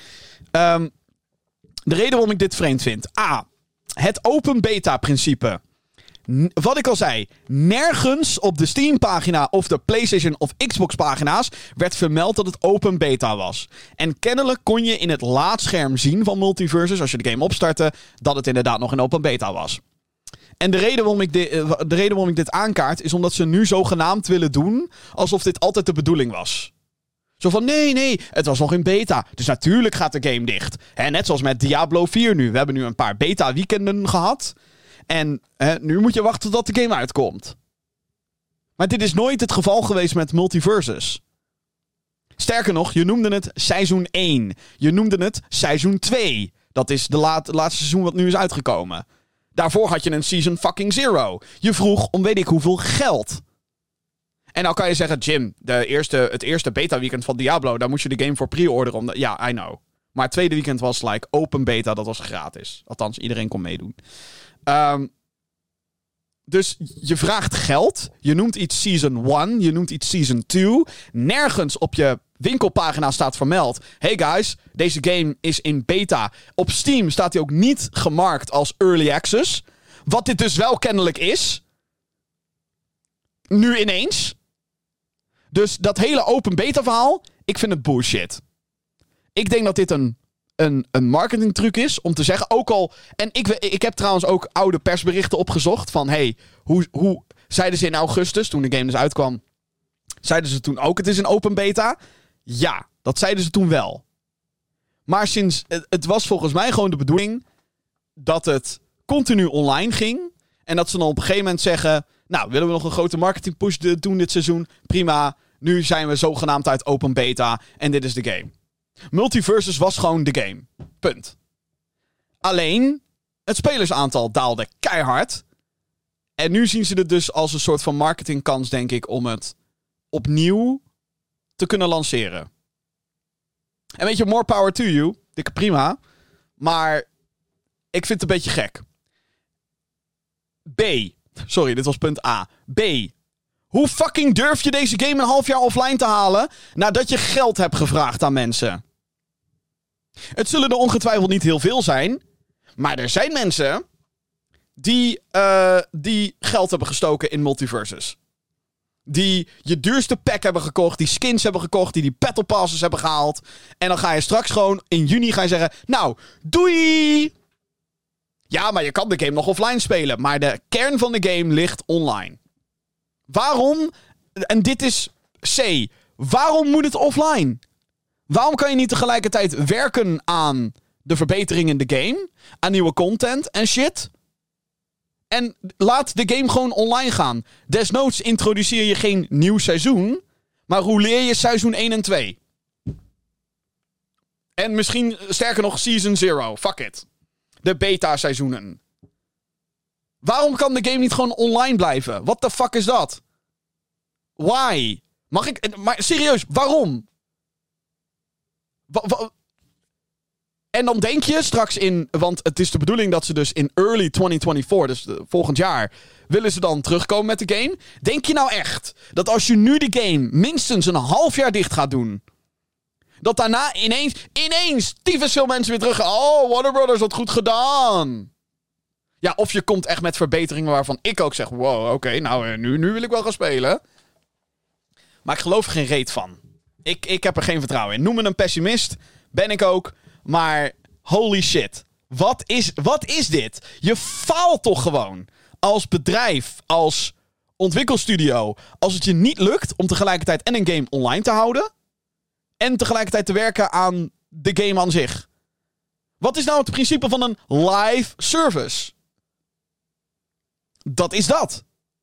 De reden waarom ik dit vreemd vind. A. Het open beta principe. Wat ik al zei. Nergens op de Steam pagina of de PlayStation of Xbox pagina's werd vermeld dat het open beta was. En kennelijk kon je in het laadscherm zien van Multiversus, als je de game opstartte, dat het inderdaad nog een open beta was. En de reden waarom ik dit aankaart is omdat ze nu zogenaamd willen doen alsof dit altijd de bedoeling was. Zo van, nee, het was nog in beta. Dus natuurlijk gaat de game dicht. Net zoals met Diablo 4 nu. We hebben nu een paar beta-weekenden gehad. En nu moet je wachten tot de game uitkomt. Maar dit is nooit het geval geweest met Multiversus. Sterker nog, je noemde het seizoen 1. Je noemde het seizoen 2. Dat is de laatste seizoen wat nu is uitgekomen. Daarvoor had je een season fucking 0. Je vroeg om weet ik hoeveel geld. En nou kan je zeggen, Jim, het eerste beta-weekend van Diablo, daar moest je de game voor pre-orderen. Ja, I know. Maar het tweede weekend was open beta, dat was gratis. Althans, iedereen kon meedoen. Dus je vraagt geld. Je noemt iets Season 1. Je noemt iets Season 2. Nergens op je winkelpagina staat vermeld. Hey guys, deze game is in beta. Op Steam staat hij ook niet gemarkt als Early Access. Wat dit dus wel kennelijk is. Nu ineens. Dus dat hele open beta verhaal, ik vind het bullshit. Ik denk dat dit een marketingtruc is om te zeggen, ook al... En ik heb trouwens ook oude persberichten opgezocht van, hoe zeiden ze in augustus, toen de game dus uitkwam, zeiden ze toen ook, het is een open beta? Ja, dat zeiden ze toen wel. Maar het was volgens mij gewoon de bedoeling dat het continu online ging en dat ze dan op een gegeven moment zeggen, willen we nog een grote marketingpush doen dit seizoen? Prima. nu zijn we zogenaamd uit open beta en dit is de game. Multiversus was gewoon de game. Punt. Alleen, het spelersaantal daalde keihard. En nu zien ze het dus als een soort van marketingkans, denk ik, om het opnieuw te kunnen lanceren. En weet je, more power to you. Dikke prima. Maar ik vind het een beetje gek. B. Sorry, dit was punt A. B. Hoe fucking durf je deze game een half jaar offline te halen nadat je geld hebt gevraagd aan mensen? Het zullen er ongetwijfeld niet heel veel zijn. Maar er zijn mensen die geld hebben gestoken in Multiversus. Die je duurste pack hebben gekocht, die skins hebben gekocht, die battle passes hebben gehaald. En dan ga je straks gewoon in juni zeggen, nou, doei! Ja, maar je kan de game nog offline spelen. Maar de kern van de game ligt online. Waarom? En dit is C. Waarom moet het offline? Waarom kan je niet tegelijkertijd werken aan de verbeteringen in de game? Aan nieuwe content en shit? En laat de game gewoon online gaan. Desnoods introduceer je geen nieuw seizoen. Maar rouleer je seizoen 1 en 2. En misschien, sterker nog, season 0. Fuck it. De beta-seizoenen. Waarom kan de game niet gewoon online blijven? What the fuck is dat? Why? Mag ik... Maar serieus, waarom? En dan denk je straks in... Want het is de bedoeling dat ze dus in early 2024, dus volgend jaar, willen ze dan terugkomen met de game. Denk je nou echt dat als je nu de game minstens een half jaar dicht gaat doen, dat daarna ineens tyfus veel mensen weer terug gaan. Oh, Warner Brothers, wat goed gedaan. Ja, of je komt echt met verbeteringen waarvan ik ook zeg, wow, oké, nou, nu wil ik wel gaan spelen. Maar ik geloof er geen reet van. Ik heb er geen vertrouwen in. Noem me een pessimist. Ben ik ook. Maar holy shit. Wat is dit? Je faalt toch gewoon. Als bedrijf, als ontwikkelstudio. Als het je niet lukt om tegelijkertijd en een game online te houden. En tegelijkertijd te werken aan de game aan zich. Wat is nou het principe van een live service? Dat is dat.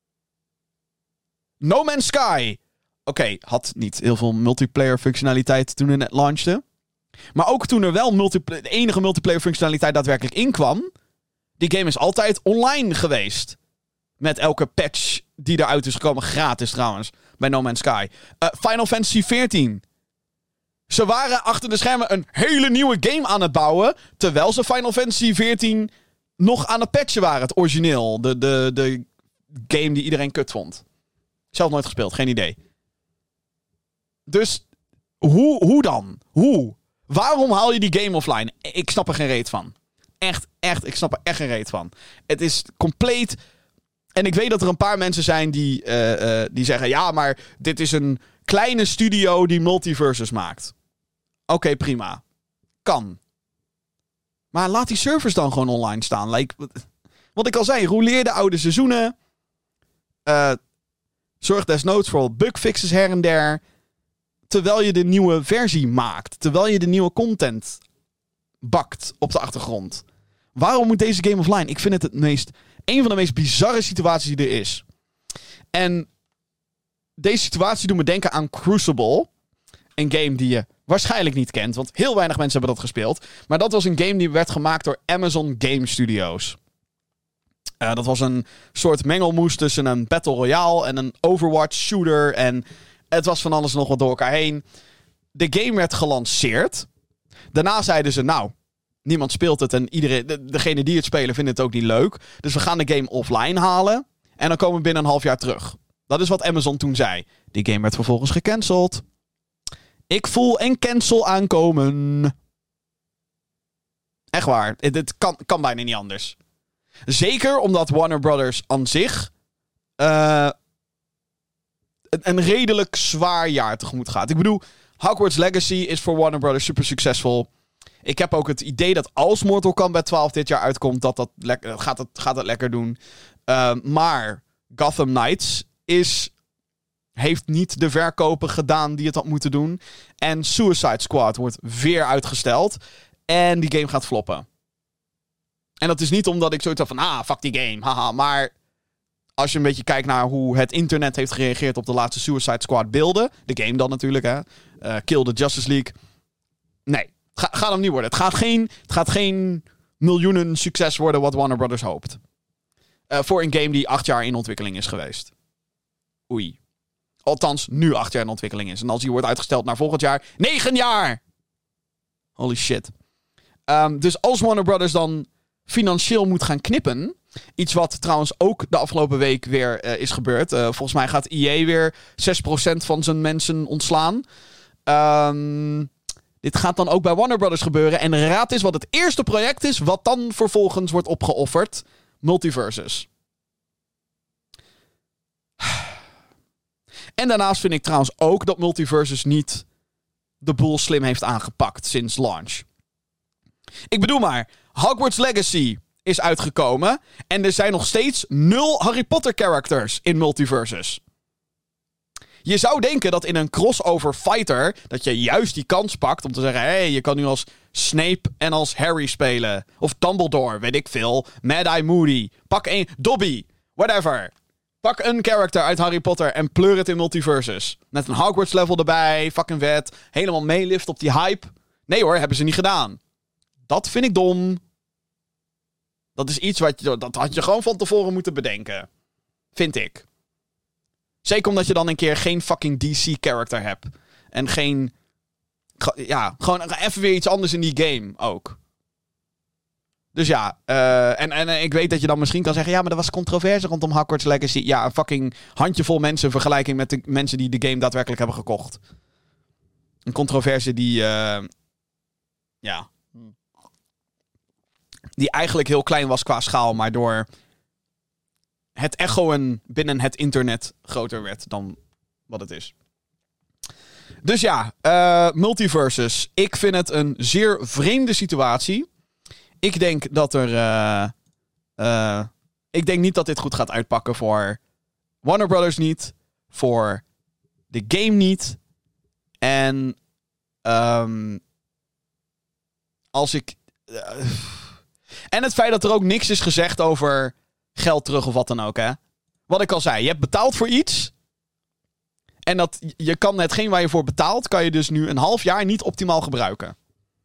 No Man's Sky. Oké, had niet heel veel multiplayer functionaliteit toen het net launchte. Maar ook toen er wel de enige multiplayer functionaliteit daadwerkelijk inkwam. Die game is altijd online geweest. Met elke patch die eruit is gekomen. Gratis trouwens. Bij No Man's Sky. Final Fantasy XIV. Ze waren achter de schermen een hele nieuwe game aan het bouwen. Terwijl ze Final Fantasy XIV nog aan het patchen waren. Het origineel. De game die iedereen kut vond. Zelf nooit gespeeld. Geen idee. Dus hoe dan? Hoe? Waarom haal je die game offline? Ik snap er geen reet van. Echt, ik snap er echt geen reet van. Het is compleet... En ik weet dat er een paar mensen zijn die zeggen... Ja, maar dit is een kleine studio die multiverses maakt. Oké, prima. Kan. Maar laat die servers dan gewoon online staan. Wat ik al zei, rouleer de oude seizoenen. Zorg desnoods voor bugfixes her en der. Terwijl je de nieuwe versie maakt. Terwijl je de nieuwe content bakt op de achtergrond. Waarom moet deze game offline? Ik vind het een van de meest bizarre situaties die er is. En deze situatie doet me denken aan Crucible. Een game die je waarschijnlijk niet kent. Want heel weinig mensen hebben dat gespeeld. Maar dat was een game die werd gemaakt door Amazon Game Studios. Dat was een soort mengelmoes tussen een Battle Royale en een Overwatch shooter. En het was van alles en nog wat door elkaar heen. De game werd gelanceerd. Daarna zeiden ze, nou, niemand speelt het. En degene die het spelen vinden het ook niet leuk. Dus we gaan de game offline halen. En dan komen we binnen een half jaar terug. Dat is wat Amazon toen zei. Die game werd vervolgens gecanceld. Ik voel een cancel aankomen. Echt waar. Het kan bijna niet anders. Zeker omdat Warner Brothers aan zich een redelijk zwaar jaar tegemoet gaat. Ik bedoel, Hogwarts Legacy is voor Warner Brothers super succesvol. Ik heb ook het idee dat als Mortal Kombat 12 dit jaar uitkomt, gaat het lekker doen. Maar Gotham Knights heeft niet de verkopen gedaan die het had moeten doen. En Suicide Squad wordt weer uitgesteld. En die game gaat floppen. En dat is niet omdat ik zoiets had van, fuck die game, haha. Maar als je een beetje kijkt naar hoe het internet heeft gereageerd op de laatste Suicide Squad beelden. De game dan natuurlijk, hè. Kill the Justice League. Nee, gaat hem niet worden. Het gaat geen miljoenen succes worden wat Warner Brothers hoopt. Voor een game die 8 jaar in ontwikkeling is geweest. Oei. Althans, nu 8 jaar in ontwikkeling is. En als die wordt uitgesteld naar volgend jaar, 9 jaar! Holy shit. Dus als Warner Brothers dan financieel moet gaan knippen. Iets wat trouwens ook de afgelopen week weer is gebeurd. Volgens mij gaat EA weer 6% van zijn mensen ontslaan. Dit gaat dan ook bij Warner Brothers gebeuren. En raad eens wat het eerste project is wat dan vervolgens wordt opgeofferd. Multiversus. En daarnaast vind ik trouwens ook dat Multiversus niet de boel slim heeft aangepakt sinds launch. Ik bedoel maar, Hogwarts Legacy is uitgekomen en er zijn nog steeds 0 Harry Potter characters in Multiversus. Je zou denken dat in een crossover fighter dat je juist die kans pakt om te zeggen, hey, je kan nu als Snape en als Harry spelen. Of Dumbledore, weet ik veel. Mad-Eye Moody. Pak een Dobby. Whatever. Pak een character uit Harry Potter en pleur het in Multiversus. Met een Hogwarts level erbij, fucking vet. Helemaal meelift op die hype. Nee hoor, hebben ze niet gedaan. Dat vind ik dom. Dat is iets dat had je gewoon van tevoren moeten bedenken. Vind ik. Zeker omdat je dan een keer geen fucking DC-character hebt. En geen... Ja, gewoon even weer iets anders in die game ook. Dus ja, en ik weet dat je dan misschien kan zeggen, ja, maar er was controverse rondom Hogwarts Legacy. Ja, een fucking handjevol mensen in vergelijking met de mensen die de game daadwerkelijk hebben gekocht. Een controverse die, ja, die eigenlijk heel klein was qua schaal, maar door het echoen binnen het internet groter werd dan wat het is. Dus ja, Multiversus. Ik vind het een zeer vreemde situatie. Ik denk dat ik denk niet dat dit goed gaat uitpakken voor Warner Brothers niet. Voor de game niet. En als ik... en het feit dat er ook niks is gezegd over geld terug of wat dan ook, hè. Wat ik al zei, je hebt betaald voor iets. En dat je kan hetgeen waar je voor betaalt, kan je dus nu een half jaar niet optimaal gebruiken.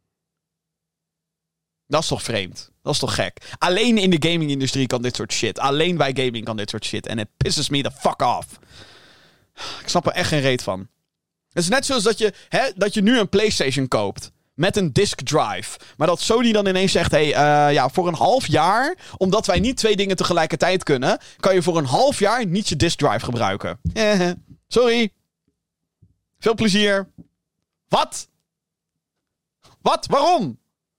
Dat is toch vreemd? Dat is toch gek? Alleen in de gaming-industrie kan dit soort shit. Alleen bij gaming kan dit soort shit. En het pisses me the fuck off. Ik snap er echt geen reet van. Het is net zoals dat je nu een PlayStation koopt. Met een disk drive. Maar dat Sony dan ineens zegt, ja, voor een half jaar, omdat wij niet 2 dingen tegelijkertijd kunnen, kan je voor een half jaar niet je disk drive gebruiken. Sorry. Veel plezier. Wat? Waarom?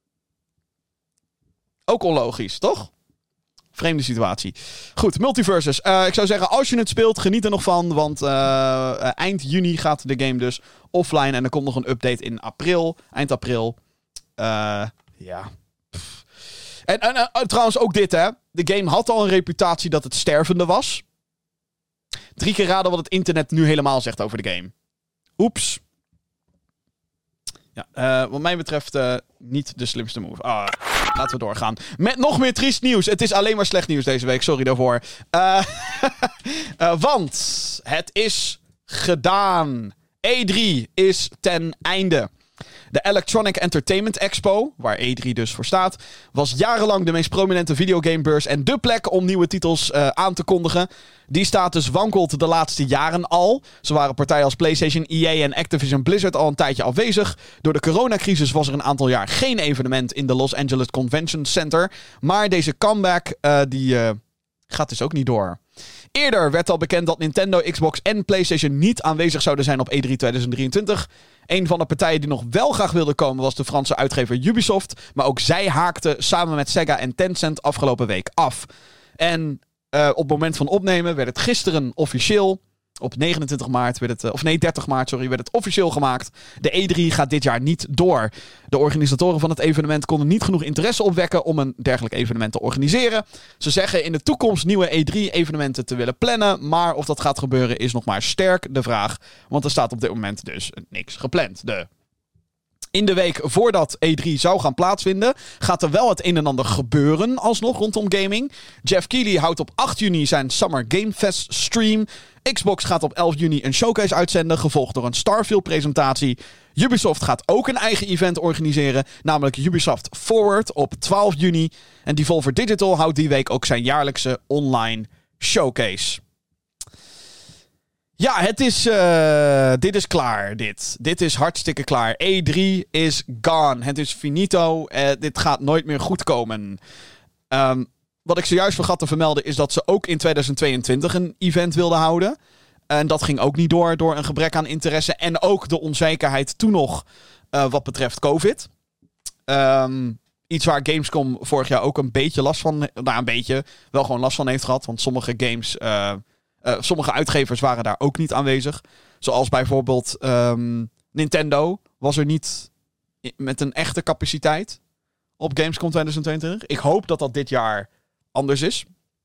Ook onlogisch, toch? Vreemde situatie. Goed, Multiversus. Ik zou zeggen, als je het speelt, geniet er nog van. Want eind juni gaat de game dus offline. En er komt nog een update in april. Eind april. Ja. En trouwens ook dit, hè. De game had al een reputatie dat het stervende was. 3 keer raden wat het internet nu helemaal zegt over de game. Oeps. Ja, wat mij betreft niet de slimste move. Laten we doorgaan. Met nog meer triest nieuws. Het is alleen maar slecht nieuws deze week. Sorry daarvoor. Want het is gedaan. E3 is ten einde. De Electronic Entertainment Expo, waar E3 dus voor staat, was jarenlang de meest prominente videogamebeurs en dé plek om nieuwe titels aan te kondigen. Die status wankelt de laatste jaren al. Zo waren partijen als PlayStation, EA en Activision Blizzard al een tijdje afwezig. Door de coronacrisis was er een aantal jaar geen evenement in de Los Angeles Convention Center. Maar deze comeback die gaat dus ook niet door. Eerder werd al bekend dat Nintendo, Xbox en PlayStation niet aanwezig zouden zijn op E3 2023. Een van de partijen die nog wel graag wilde komen was de Franse uitgever Ubisoft. Maar ook zij haakten samen met Sega en Tencent afgelopen week af. En op het moment van opnemen werd het gisteren officieel. Op 30 maart werd het officieel gemaakt. De E3 gaat dit jaar niet door. De organisatoren van het evenement konden niet genoeg interesse opwekken om een dergelijk evenement te organiseren. Ze zeggen in de toekomst nieuwe E3-evenementen te willen plannen. Maar of dat gaat gebeuren is nog maar sterk de vraag. Want er staat op dit moment dus niks gepland. De In de week voordat E3 zou gaan plaatsvinden, gaat er wel het een en ander gebeuren alsnog rondom gaming. Jeff Keighley houdt op 8 juni zijn Summer Game Fest stream. Xbox gaat op 11 juni een showcase uitzenden, gevolgd door een Starfield-presentatie. Ubisoft gaat ook een eigen event organiseren, namelijk Ubisoft Forward op 12 juni. En Devolver Digital houdt die week ook zijn jaarlijkse online showcase. Ja, dit is klaar. Dit is hartstikke klaar. E3 is gone. Het is finito. Dit gaat nooit meer goed komen. Wat ik zojuist vergat te vermelden is dat ze ook in 2022 een event wilden houden. En dat ging ook niet door een gebrek aan interesse. En ook de onzekerheid toen nog wat betreft COVID. Iets waar Gamescom vorig jaar ook een beetje last van... Nou, een beetje. Wel gewoon last van heeft gehad. Want sommige games... sommige uitgevers waren daar ook niet aanwezig. Zoals bijvoorbeeld Nintendo was er niet met een echte capaciteit op Gamescom 2022. Ik hoop dat dat dit jaar anders is.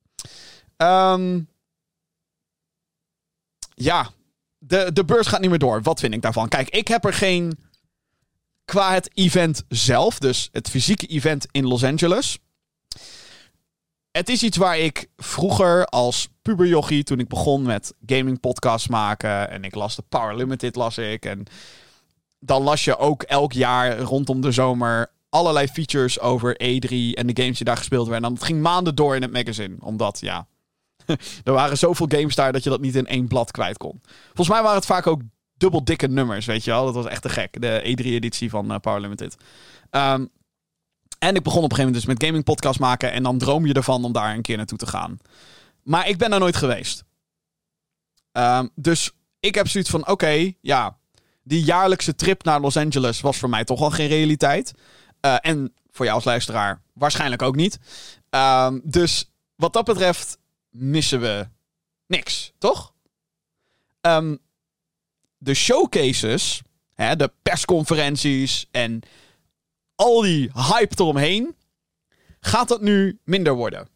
Ja, de beurs gaat niet meer door. Wat vind ik daarvan? Kijk, ik heb er geen... Qua het event zelf, dus het fysieke event in Los Angeles... Het is iets waar ik vroeger als puberjochie, toen ik begon met gaming podcasts maken en ik las de Power Limited, en dan las je ook elk jaar rondom de zomer allerlei features over E3 en de games die daar gespeeld werden. En dat ging maanden door in het magazine, omdat ja, er waren zoveel games daar dat je dat niet in één blad kwijt kon. Volgens mij waren het vaak ook dubbel dikke nummers, weet je wel. Dat was echt te gek, de E3-editie van Power Limited. En ik begon op een gegeven moment dus met gaming podcast maken. En dan droom je ervan om daar een keer naartoe te gaan. Maar ik ben daar nooit geweest. Dus ik heb zoiets van, oké, ja. Die jaarlijkse trip naar Los Angeles was voor mij toch al geen realiteit. En voor jou als luisteraar waarschijnlijk ook niet. Dus wat dat betreft missen we niks, toch? De showcases, de persconferenties en... al die hype eromheen, gaat dat nu minder worden?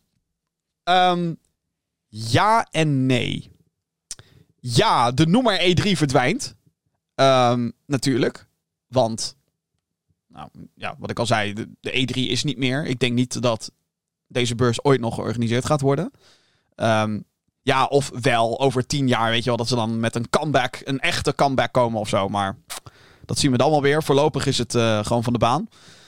Ja en nee. Ja, de noemer E3 verdwijnt. Natuurlijk. Want, nou, ja, wat ik al zei, de E3 is niet meer. Ik denk niet dat deze beurs ooit nog georganiseerd gaat worden. Ja, of wel over 10 jaar, weet je wel, dat ze dan met een comeback, een echte comeback komen of zo. Maar dat zien we dan wel weer. Voorlopig is het gewoon van de baan.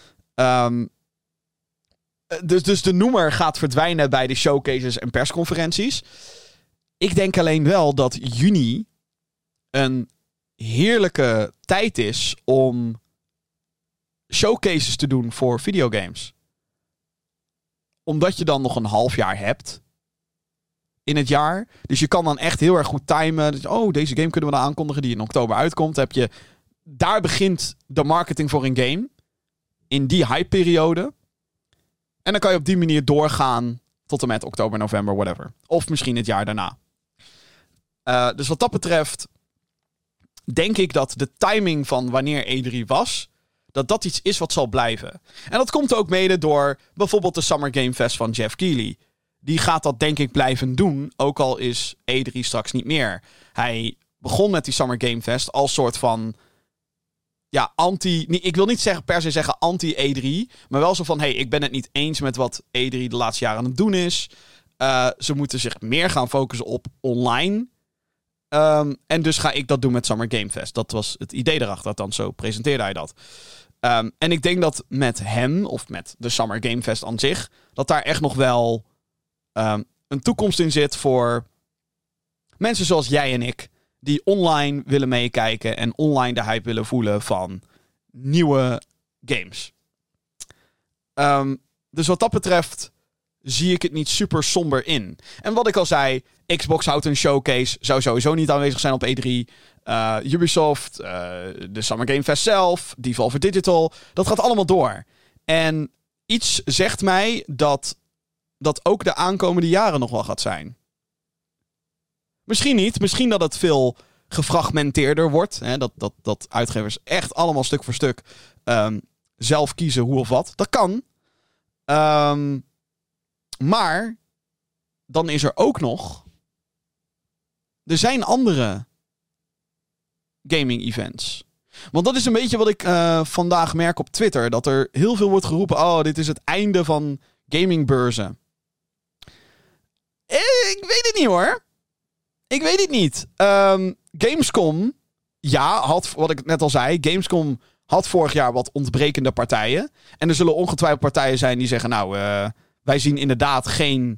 Dus de noemer gaat verdwijnen bij de showcases en persconferenties. Ik denk alleen wel dat juni een heerlijke tijd is om showcases te doen voor videogames. Omdat je dan nog een half jaar hebt in het jaar. Dus je kan dan echt heel erg goed timen. Dus, deze game kunnen we dan aankondigen die in oktober uitkomt. Daar begint de marketing voor een game. In die hypeperiode. En dan kan je op die manier doorgaan tot en met oktober, november, whatever. Of misschien het jaar daarna. Dus wat dat betreft denk ik dat de timing van wanneer E3 was, dat iets is wat zal blijven. En dat komt ook mede door bijvoorbeeld de Summer Game Fest van Jeff Keighley. Die gaat dat denk ik blijven doen, ook al is E3 straks niet meer. Hij begon met die Summer Game Fest als soort van... Ja, ik wil niet per se zeggen anti-E3, maar wel zo van, hey, ik ben het niet eens met wat E3 de laatste jaren aan het doen is. Ze moeten zich meer gaan focussen op online. En dus ga ik dat doen met Summer Game Fest. Dat was het idee erachter, althans zo presenteerde hij dat. En ik denk dat met hem, of met de Summer Game Fest aan zich, dat daar echt nog wel een toekomst in zit voor mensen zoals jij en ik, die online willen meekijken en online de hype willen voelen van nieuwe games. Dus wat dat betreft zie ik het niet super somber in. En wat ik al zei, Xbox houdt een showcase, zou sowieso niet aanwezig zijn op E3. Ubisoft, de Summer Game Fest zelf, Devolver Digital, dat gaat allemaal door. En iets zegt mij dat ook de aankomende jaren nog wel gaat zijn. Misschien niet. Misschien dat het veel gefragmenteerder wordt. Hè? Dat uitgevers echt allemaal stuk voor stuk zelf kiezen hoe of wat. Dat kan. Maar dan is er ook nog... Er zijn andere gaming events. Want dat is een beetje wat ik vandaag merk op Twitter. Dat er heel veel wordt geroepen, oh, dit is het einde van gamingbeurzen. Ik weet het niet hoor. Ik weet het niet. Gamescom, wat ik net al zei, Gamescom had vorig jaar wat ontbrekende partijen. En er zullen ongetwijfeld partijen zijn die zeggen, nou, wij zien inderdaad geen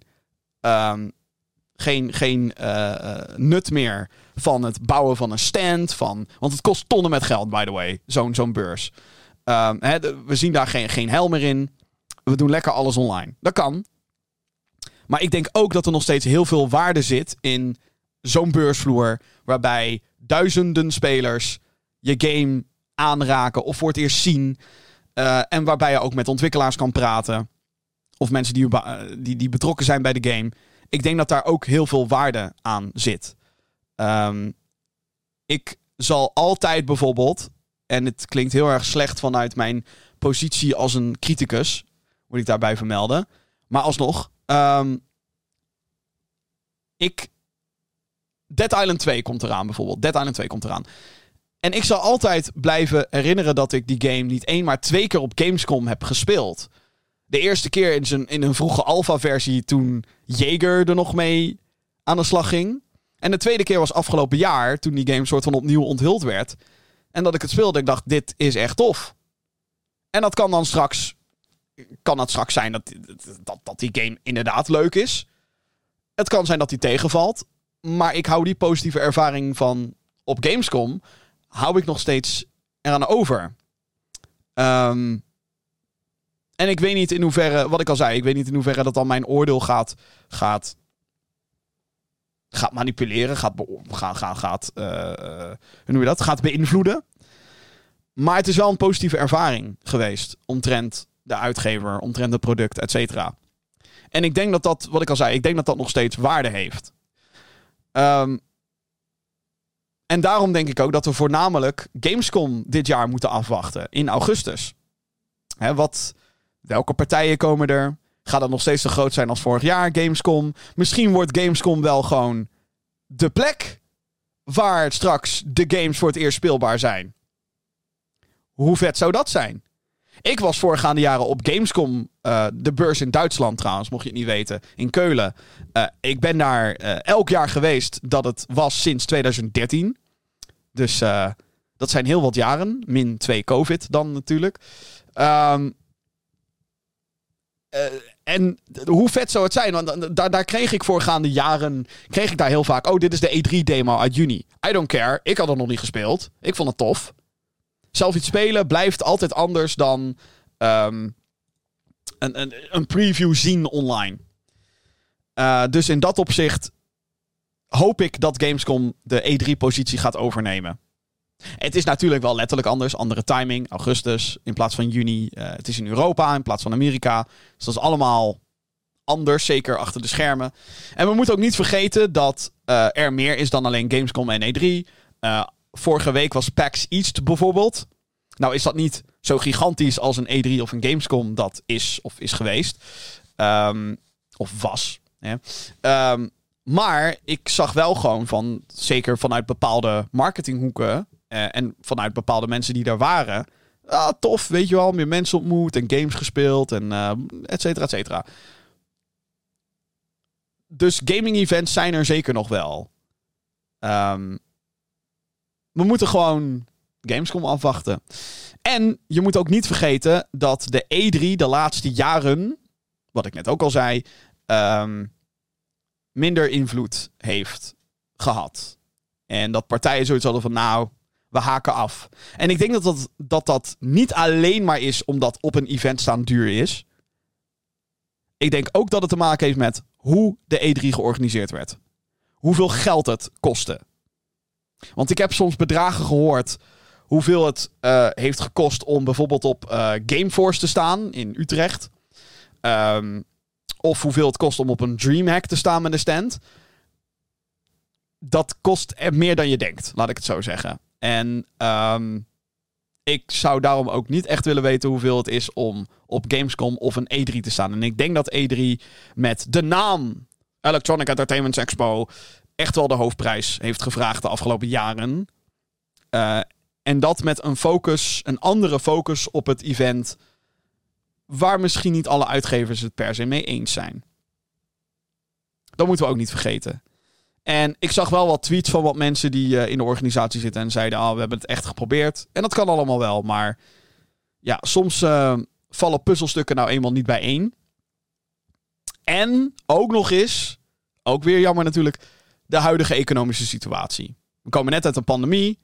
nut meer van het bouwen van een stand. Want het kost tonnen met geld, by the way, zo'n beurs. We zien daar geen hel meer in. We doen lekker alles online. Dat kan. Maar ik denk ook dat er nog steeds heel veel waarde zit in zo'n beursvloer, waarbij duizenden spelers je game aanraken of voor het eerst zien. En waarbij je ook met ontwikkelaars kan praten. Of mensen die betrokken zijn bij de game. Ik denk dat daar ook heel veel waarde aan zit. Ik zal altijd bijvoorbeeld, en het klinkt heel erg slecht vanuit mijn positie als een criticus, moet ik daarbij vermelden. Maar alsnog, Dead Island 2 komt eraan bijvoorbeeld. Dead Island 2 komt eraan. En ik zal altijd blijven herinneren dat ik die game niet 1, maar 2 keer op Gamescom heb gespeeld. De eerste keer in een vroege alpha-versie toen Jaeger er nog mee aan de slag ging. En de tweede keer was afgelopen jaar toen die game soort van opnieuw onthuld werd. En dat ik het speelde, ik dacht, dit is echt tof. En dat kan dan straks zijn dat die game inderdaad leuk is. Het kan zijn dat die tegenvalt. Maar ik hou die positieve ervaring van op Gamescom hou ik nog steeds eraan over. En ik weet niet in hoeverre, wat ik al zei, ik weet niet in hoeverre dat dan mijn oordeel gaat manipuleren, gaat beïnvloeden. Maar het is wel een positieve ervaring geweest omtrent de uitgever, omtrent het product, et cetera. En ik denk dat wat ik al zei, ik denk dat dat nog steeds waarde heeft. En daarom denk ik ook dat we voornamelijk Gamescom dit jaar moeten afwachten. In augustus. Welke partijen komen er? Gaat dat nog steeds zo groot zijn als vorig jaar, Gamescom? Misschien wordt Gamescom wel gewoon de plek waar straks de games voor het eerst speelbaar zijn. Hoe vet zou dat zijn? Ik was voorgaande jaren op Gamescom, de beurs in Duitsland trouwens, mocht je het niet weten, in Keulen. Ik ben daar elk jaar geweest dat het was sinds 2013. Dus dat zijn heel wat jaren. Min 2 COVID dan natuurlijk. En hoe vet zou het zijn? Want daar kreeg ik voorgaande jaren daar heel vaak, oh, dit is de E3-demo uit juni. I don't care. Ik had het nog niet gespeeld. Ik vond het tof. Zelf iets spelen blijft altijd anders dan een preview zien online. Dus in dat opzicht hoop ik dat Gamescom de E3-positie gaat overnemen. Het is natuurlijk wel letterlijk anders. Andere timing, augustus in plaats van juni. Het is in Europa in plaats van Amerika. Dus dat is allemaal anders, zeker achter de schermen. En we moeten ook niet vergeten dat er meer is dan alleen Gamescom en E3. Vorige week was PAX East bijvoorbeeld. Nou is dat niet zo gigantisch als een E3 of een Gamescom dat is of is geweest. Of was. Maar ik zag wel gewoon zeker vanuit bepaalde marketinghoeken en vanuit bepaalde mensen die daar waren. Tof, weet je wel, meer mensen ontmoet en games gespeeld en et cetera, et cetera. Dus gaming events zijn er zeker nog wel. We moeten gewoon Gamescom afwachten. En je moet ook niet vergeten dat de E3 de laatste jaren, wat ik net ook al zei, minder invloed heeft gehad. En dat partijen zoiets hadden van, nou, we haken af. En ik denk dat niet alleen maar is omdat op een event staan duur is. Ik denk ook dat het te maken heeft met hoe de E3 georganiseerd werd. Hoeveel geld het kostte. Want ik heb soms bedragen gehoord hoeveel het heeft gekost om bijvoorbeeld op Gameforce te staan in Utrecht. Of hoeveel het kost om op een DreamHack te staan met een stand. Dat kost meer dan je denkt, laat ik het zo zeggen. En ik zou daarom ook niet echt willen weten hoeveel het is om op Gamescom of een E3 te staan. En ik denk dat E3 met de naam Electronic Entertainment Expo echt wel de hoofdprijs heeft gevraagd de afgelopen jaren. En dat met een andere focus op het event, waar misschien niet alle uitgevers het per se mee eens zijn. Dat moeten we ook niet vergeten. En ik zag wel wat tweets van wat mensen die in de organisatie zitten en zeiden, we hebben het echt geprobeerd. En dat kan allemaal wel, maar ja, soms vallen puzzelstukken nou eenmaal niet bijeen. En ook nog eens, ook weer jammer natuurlijk, de huidige economische situatie. We komen net uit een pandemie.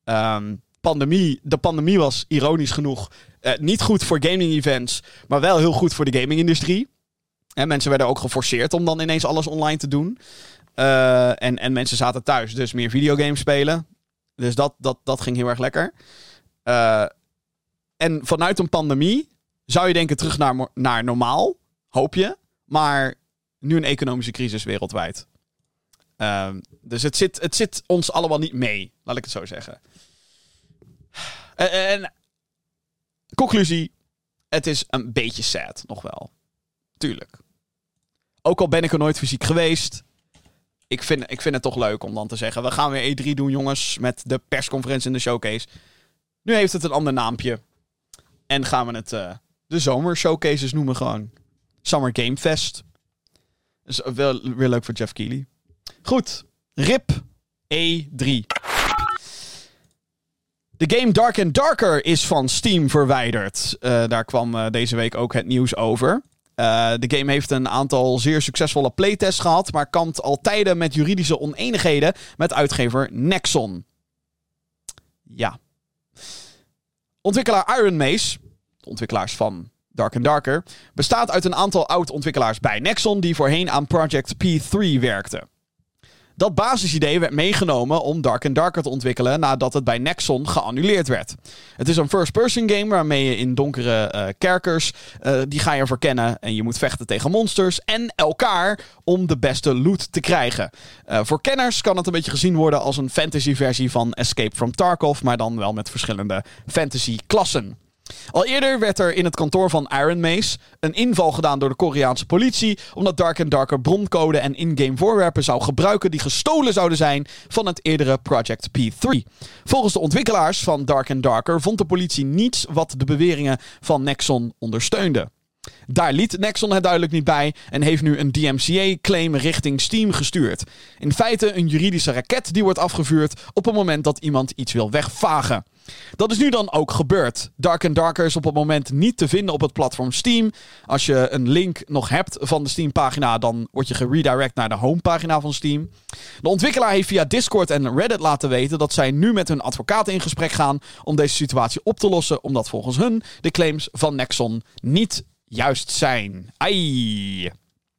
De pandemie was ironisch genoeg niet goed voor gaming events, maar wel heel goed voor de gaming-industrie. En mensen werden ook geforceerd om dan ineens alles online te doen. En mensen zaten thuis, dus meer videogames spelen. Dus dat ging heel erg lekker. En vanuit een pandemie zou je denken terug naar normaal, hoop je. Maar nu een economische crisis wereldwijd. Dus het zit ons allemaal niet mee, laat ik het zo zeggen. En conclusie, het is een beetje sad, nog wel. Tuurlijk. Ook al ben ik er nooit fysiek geweest, ik vind het toch leuk om dan te zeggen, we gaan weer E3 doen, jongens, met de persconferentie en de showcase. Nu heeft het een ander naampje. En gaan we het de zomer showcases noemen gewoon. Summer Game Fest. Dus wel weer leuk voor Jeff Keighley. Goed. RIP E3. De game Dark and Darker is van Steam verwijderd. Daar kwam deze week ook het nieuws over. De game heeft een aantal zeer succesvolle playtests gehad, maar kampt al tijden met juridische oneenigheden met uitgever Nexon. Ja. Ontwikkelaar Iron Mace, de ontwikkelaars van Dark and Darker, bestaat uit een aantal oud-ontwikkelaars bij Nexon die voorheen aan Project P3 werkten. Dat basisidee werd meegenomen om Dark and Darker te ontwikkelen nadat het bij Nexon geannuleerd werd. Het is een first-person game waarmee je in donkere kerkers, die ga je verkennen en je moet vechten tegen monsters en elkaar om de beste loot te krijgen. Voor kenners kan het een beetje gezien worden als een fantasy-versie van Escape from Tarkov, maar dan wel met verschillende fantasy-klassen. Al eerder werd er in het kantoor van Iron Mace een inval gedaan door de Koreaanse politie, omdat Dark and Darker broncode en in-game voorwerpen zou gebruiken die gestolen zouden zijn van het eerdere Project P3. Volgens de ontwikkelaars van Dark and Darker vond de politie niets wat de beweringen van Nexon ondersteunde. Daar liet Nexon het duidelijk niet bij en heeft nu een DMCA-claim richting Steam gestuurd. In feite een juridische raket die wordt afgevuurd op het moment dat iemand iets wil wegvagen. Dat is nu dan ook gebeurd. Dark and Darker is op het moment niet te vinden op het platform Steam. Als je een link nog hebt van de Steam-pagina, dan word je geredirect naar de homepagina van Steam. De ontwikkelaar heeft via Discord en Reddit laten weten dat zij nu met hun advocaten in gesprek gaan om deze situatie op te lossen, omdat volgens hun de claims van Nexon niet juist zijn. Ai.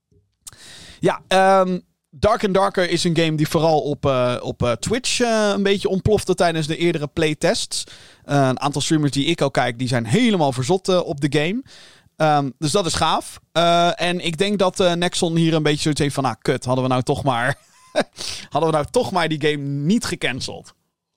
Ja, Dark and Darker is een game die vooral op Twitch een beetje ontplofte tijdens de eerdere playtests. Een aantal streamers die ik al kijk, die zijn helemaal verzot op de game. Dus dat is gaaf. En ik denk dat Nexon hier een beetje zoiets heeft van, kut, hadden we nou toch maar die game niet gecanceld.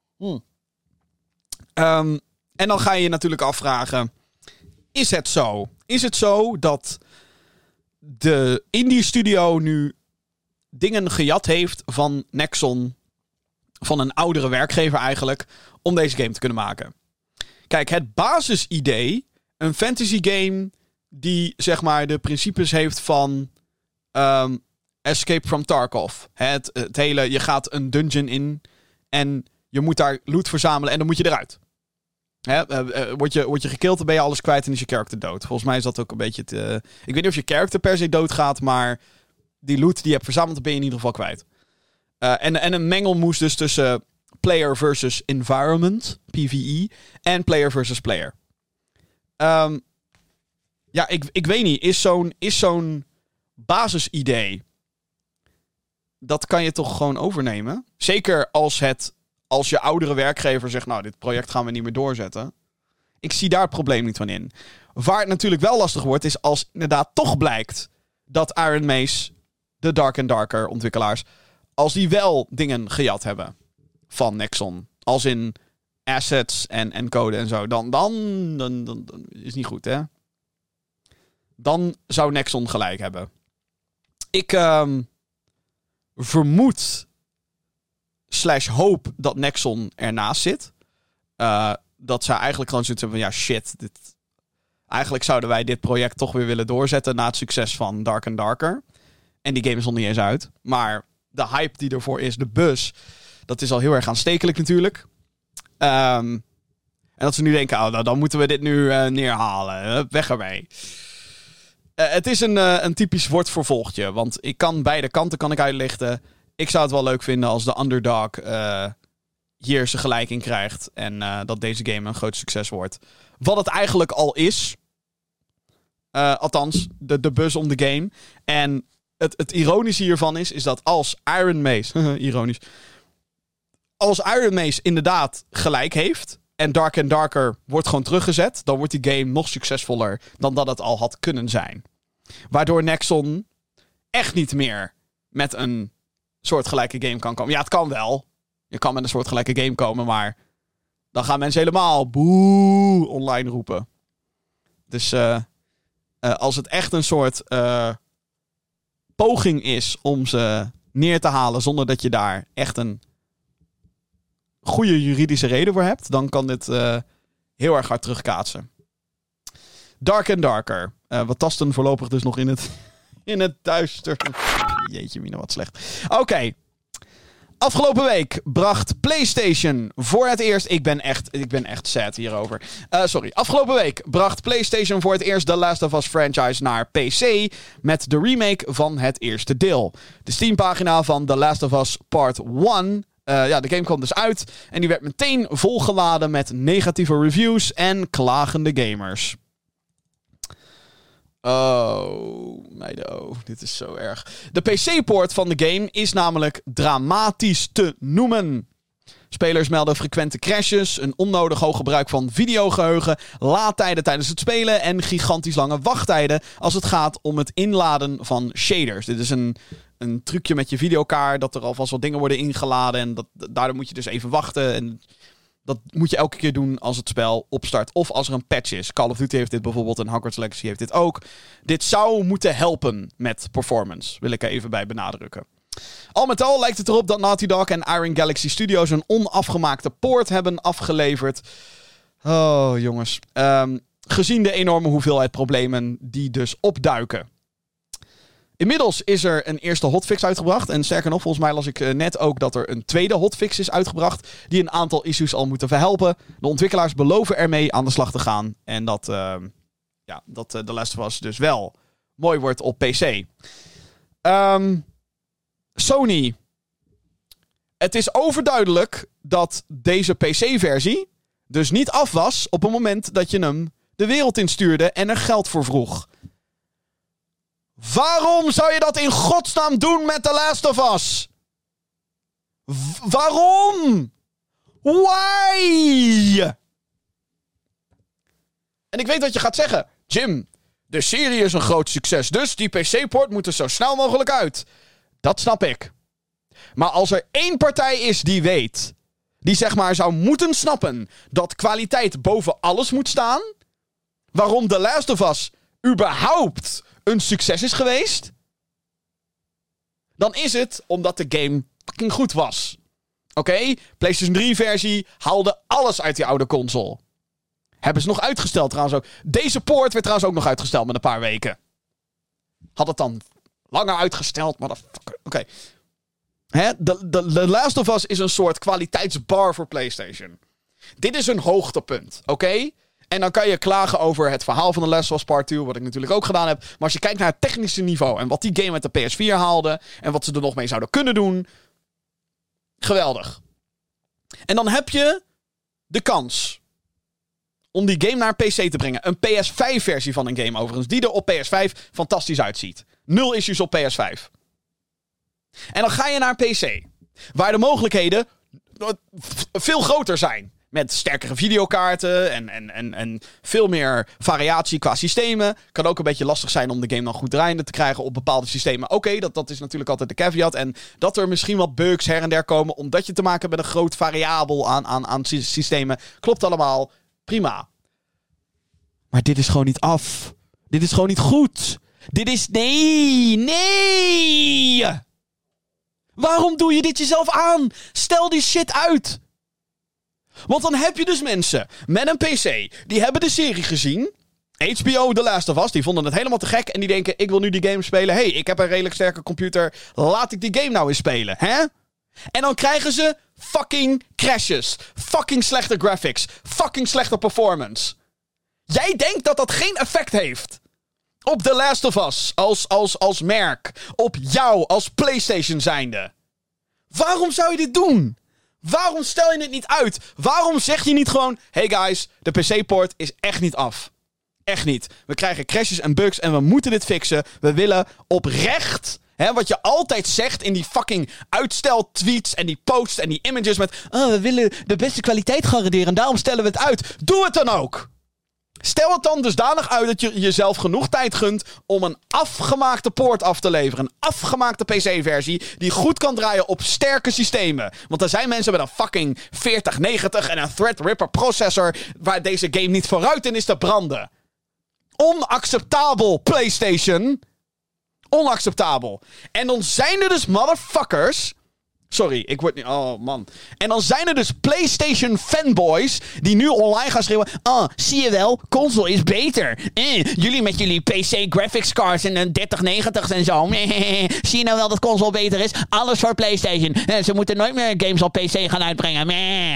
En dan ga je je natuurlijk afvragen, is het zo? Is het zo dat de indie studio nu dingen gejat heeft van Nexon, van een oudere werkgever eigenlijk, om deze game te kunnen maken? Kijk, het basisidee, een fantasy game die zeg maar de principes heeft van Escape from Tarkov. Het hele, je gaat een dungeon in en je moet daar loot verzamelen en dan moet je eruit. Word je gekild, dan ben je alles kwijt en is je character dood. Volgens mij is dat ook een beetje ik weet niet of je character per se doodgaat, maar die loot die je hebt verzameld, ben je in ieder geval kwijt. En een mengelmoes dus tussen player versus environment, PvE, en player versus player. Ja, ik weet niet. Is zo'n basisidee, dat kan je toch gewoon overnemen? Zeker als je oudere werkgever zegt, nou, dit project gaan we niet meer doorzetten. Ik zie daar het probleem niet van in. Waar het natuurlijk wel lastig wordt, is als inderdaad toch blijkt dat Iron Mace, de Dark and Darker ontwikkelaars, als die wel dingen gejat hebben van Nexon, als in assets en code en zo, dan is niet goed, hè? Dan zou Nexon gelijk hebben. Ik vermoed / hoop dat Nexon ernaast zit. Dat ze eigenlijk gewoon zoiets hebben van... Ja, shit. Eigenlijk zouden wij dit project toch weer willen doorzetten... na het succes van Dark and Darker. En die game is nog niet eens uit. Maar de hype die ervoor is, de buzz... dat is al heel erg aanstekelijk natuurlijk. En dat ze nu denken... nou, dan moeten we dit nu neerhalen. Weg ermee. Het is een typisch wordt vervolgtje. Want ik kan beide kanten uitlichten. Ik zou het wel leuk vinden als de underdog... hier zijn gelijk in krijgt. En dat deze game een groot succes wordt. Wat het eigenlijk al is. Althans, de buzz om de game. En het ironische hiervan is dat als Iron Mace... ironisch. Als Iron Mace inderdaad gelijk heeft... en Dark and Darker wordt gewoon teruggezet... dan wordt die game nog succesvoller... dan dat het al had kunnen zijn. Waardoor Nexon echt niet meer... met een soortgelijke game kan komen. Ja, het kan wel... Je kan met een soortgelijke game komen, maar... dan gaan mensen helemaal boe online roepen. Dus als het echt een soort poging is om ze neer te halen... zonder dat je daar echt een goede juridische reden voor hebt... dan kan dit heel erg hard terugkaatsen. Dark and Darker. We tasten voorlopig dus nog in het duister. Jeetje mina, wat slecht. Oké. Afgelopen week bracht PlayStation voor het eerst... Ik ben echt sad hierover. Afgelopen week bracht PlayStation voor het eerst The Last of Us franchise naar PC... met de remake van het eerste deel. De Steam-pagina van The Last of Us Part 1... de game kwam dus uit... en die werd meteen volgeladen met negatieve reviews en klagende gamers. Oh, meiden, dit is zo erg. De PC-poort van de game is namelijk dramatisch te noemen. Spelers melden frequente crashes, een onnodig hoog gebruik van videogeheugen, laadtijden tijdens het spelen en gigantisch lange wachttijden als het gaat om het inladen van shaders. Dit is een trucje met je videokaart, dat er alvast wat dingen worden ingeladen en daardoor moet je dus even wachten en... Dat moet je elke keer doen als het spel opstart. Of als er een patch is. Call of Duty heeft dit bijvoorbeeld en Hogwarts Legacy heeft dit ook. Dit zou moeten helpen met performance. Wil ik er even bij benadrukken. Al met al lijkt het erop dat Naughty Dog en Iron Galaxy Studios een onafgemaakte poort hebben afgeleverd. Oh, jongens. Gezien de enorme hoeveelheid problemen die dus opduiken. Inmiddels is er een eerste hotfix uitgebracht. En sterker nog, volgens mij las ik net ook dat er een tweede hotfix is uitgebracht. Die een aantal issues al moeten verhelpen. De ontwikkelaars beloven ermee aan de slag te gaan. En dat The Last of Us dus wel mooi wordt op PC. Sony. Het is overduidelijk dat deze PC-versie dus niet af was op het moment dat je hem de wereld instuurde en er geld voor vroeg. Waarom zou je dat in godsnaam doen met The Last of Us? Waarom? Why? En ik weet wat je gaat zeggen. Jim, de serie is een groot succes, dus die PC-port moet er zo snel mogelijk uit. Dat snap ik. Maar als er één partij is die weet, die zeg maar zou moeten snappen dat kwaliteit boven alles moet staan, waarom The Last of Us überhaupt een succes is geweest, dan is het omdat de game fucking goed was. Oké? PlayStation 3 versie haalde alles uit die oude console. Hebben ze nog uitgesteld trouwens ook. Deze poort werd trouwens ook nog uitgesteld met een paar weken. Had het dan langer uitgesteld, motherfucker. Oké. The Last of Us is een soort kwaliteitsbar voor PlayStation. Dit is een hoogtepunt. Oké? En dan kan je klagen over het verhaal van The Last of Us Part 2, wat ik natuurlijk ook gedaan heb. Maar als je kijkt naar het technische niveau en wat die game met de PS4 haalde en wat ze er nog mee zouden kunnen doen, geweldig. En dan heb je de kans om die game naar PC te brengen. Een PS5-versie van een game overigens, die er op PS5 fantastisch uitziet. 0 issues op PS5. En dan ga je naar PC, waar de mogelijkheden veel groter zijn. Met sterkere videokaarten en veel meer variatie qua systemen. Kan ook een beetje lastig zijn om de game dan goed draaiende te krijgen op bepaalde systemen. Oké, dat is natuurlijk altijd de caveat. En dat er misschien wat bugs her en der komen, omdat je te maken hebt met een groot variabel aan systemen. Klopt allemaal. Prima. Maar dit is gewoon niet af. Dit is gewoon niet goed. Dit is... Nee! Waarom doe je dit jezelf aan? Stel die shit uit. Want dan heb je dus mensen met een PC, die hebben de serie gezien. HBO The Last of Us, die vonden het helemaal te gek. En die denken, ik wil nu die game spelen. Hey, ik heb een redelijk sterke computer. Laat ik die game nou eens spelen, hè? En dan krijgen ze fucking crashes. Fucking slechte graphics. Fucking slechte performance. Jij denkt dat dat geen effect heeft op The Last of Us als merk. Op jou als PlayStation zijnde. Waarom zou je dit doen? Waarom stel je het niet uit? Waarom zeg je niet gewoon, hey guys, de PC-port is echt niet af. Echt niet. We krijgen crashes en bugs en we moeten dit fixen. We willen oprecht, wat je altijd zegt in die fucking uitstel-tweets en die posts en die images met, we willen de beste kwaliteit garanderen en daarom stellen we het uit. Doe het dan ook! Stel het dan dusdanig uit dat je jezelf genoeg tijd gunt om een afgemaakte poort af te leveren. Een afgemaakte PC-versie die goed kan draaien op sterke systemen. Want er zijn mensen met een fucking 4090 en een Threadripper processor waar deze game niet vooruit in is te branden. Onacceptabel, PlayStation. Onacceptabel. En dan zijn er dus motherfuckers. Sorry, ik word niet... Oh, man. En dan zijn er dus PlayStation fanboys die nu online gaan schreeuwen. Zie je wel? Console is beter. Jullie met jullie PC graphics cards en een 3090's en zo. Zie je nou wel dat console beter is? Alles voor PlayStation. Ze moeten nooit meer games op PC gaan uitbrengen.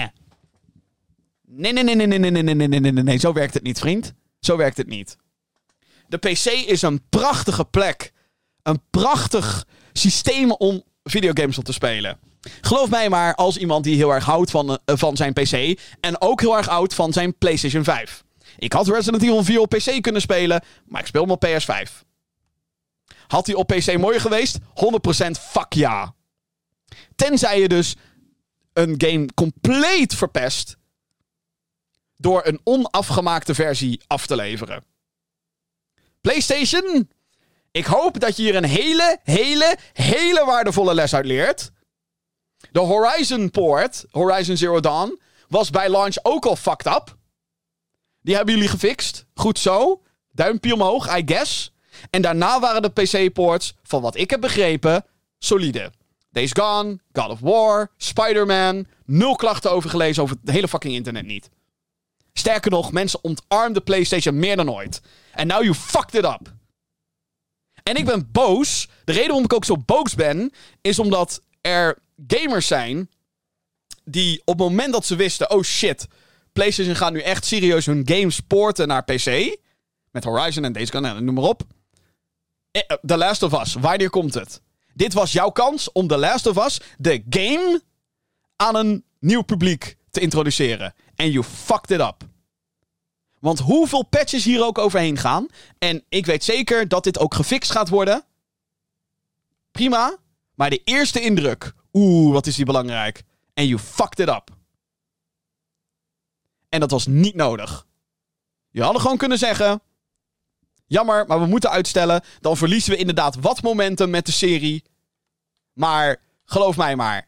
Nee. Zo werkt het niet, vriend. Zo werkt het niet. De PC is een prachtige plek. Een prachtig systeem om videogames op te spelen. Geloof mij maar als iemand die heel erg houdt van zijn PC. En ook heel erg houdt van zijn PlayStation 5. Ik had Resident Evil 4 op PC kunnen spelen, maar ik speel hem op PS5. Had hij op PC mooier geweest? 100% fuck ja. Tenzij je dus een game compleet verpest door een onafgemaakte versie af te leveren. PlayStation, ik hoop dat je hier een hele waardevolle les uit leert. De Horizon port, Horizon Zero Dawn, was bij launch ook al fucked up. Die hebben jullie gefixt. Goed zo. Duimpje omhoog, I guess. En daarna waren de PC-ports, van wat ik heb begrepen, solide. Days Gone, God of War, Spider-Man. 0 klachten over gelezen over het hele fucking internet niet. Sterker nog, mensen ontarmden PlayStation meer dan ooit. En now you fucked it up. En ik ben boos. De reden waarom ik ook zo boos ben, is omdat er gamers zijn die op het moment dat ze wisten, oh shit, PlayStation gaat nu echt serieus hun games porten naar PC. Met Horizon en Days Gone en noem maar op. The Last of Us, wanneer komt het? Dit was jouw kans om The Last of Us, de game, aan een nieuw publiek te introduceren. En you fucked it up. Want hoeveel patches hier ook overheen gaan. En ik weet zeker dat dit ook gefixt gaat worden. Prima. Maar de eerste indruk. Wat is die belangrijk. En you fucked it up. En dat was niet nodig. Je hadden gewoon kunnen zeggen, jammer, maar we moeten uitstellen. Dan verliezen we inderdaad wat momentum met de serie. Maar, geloof mij maar.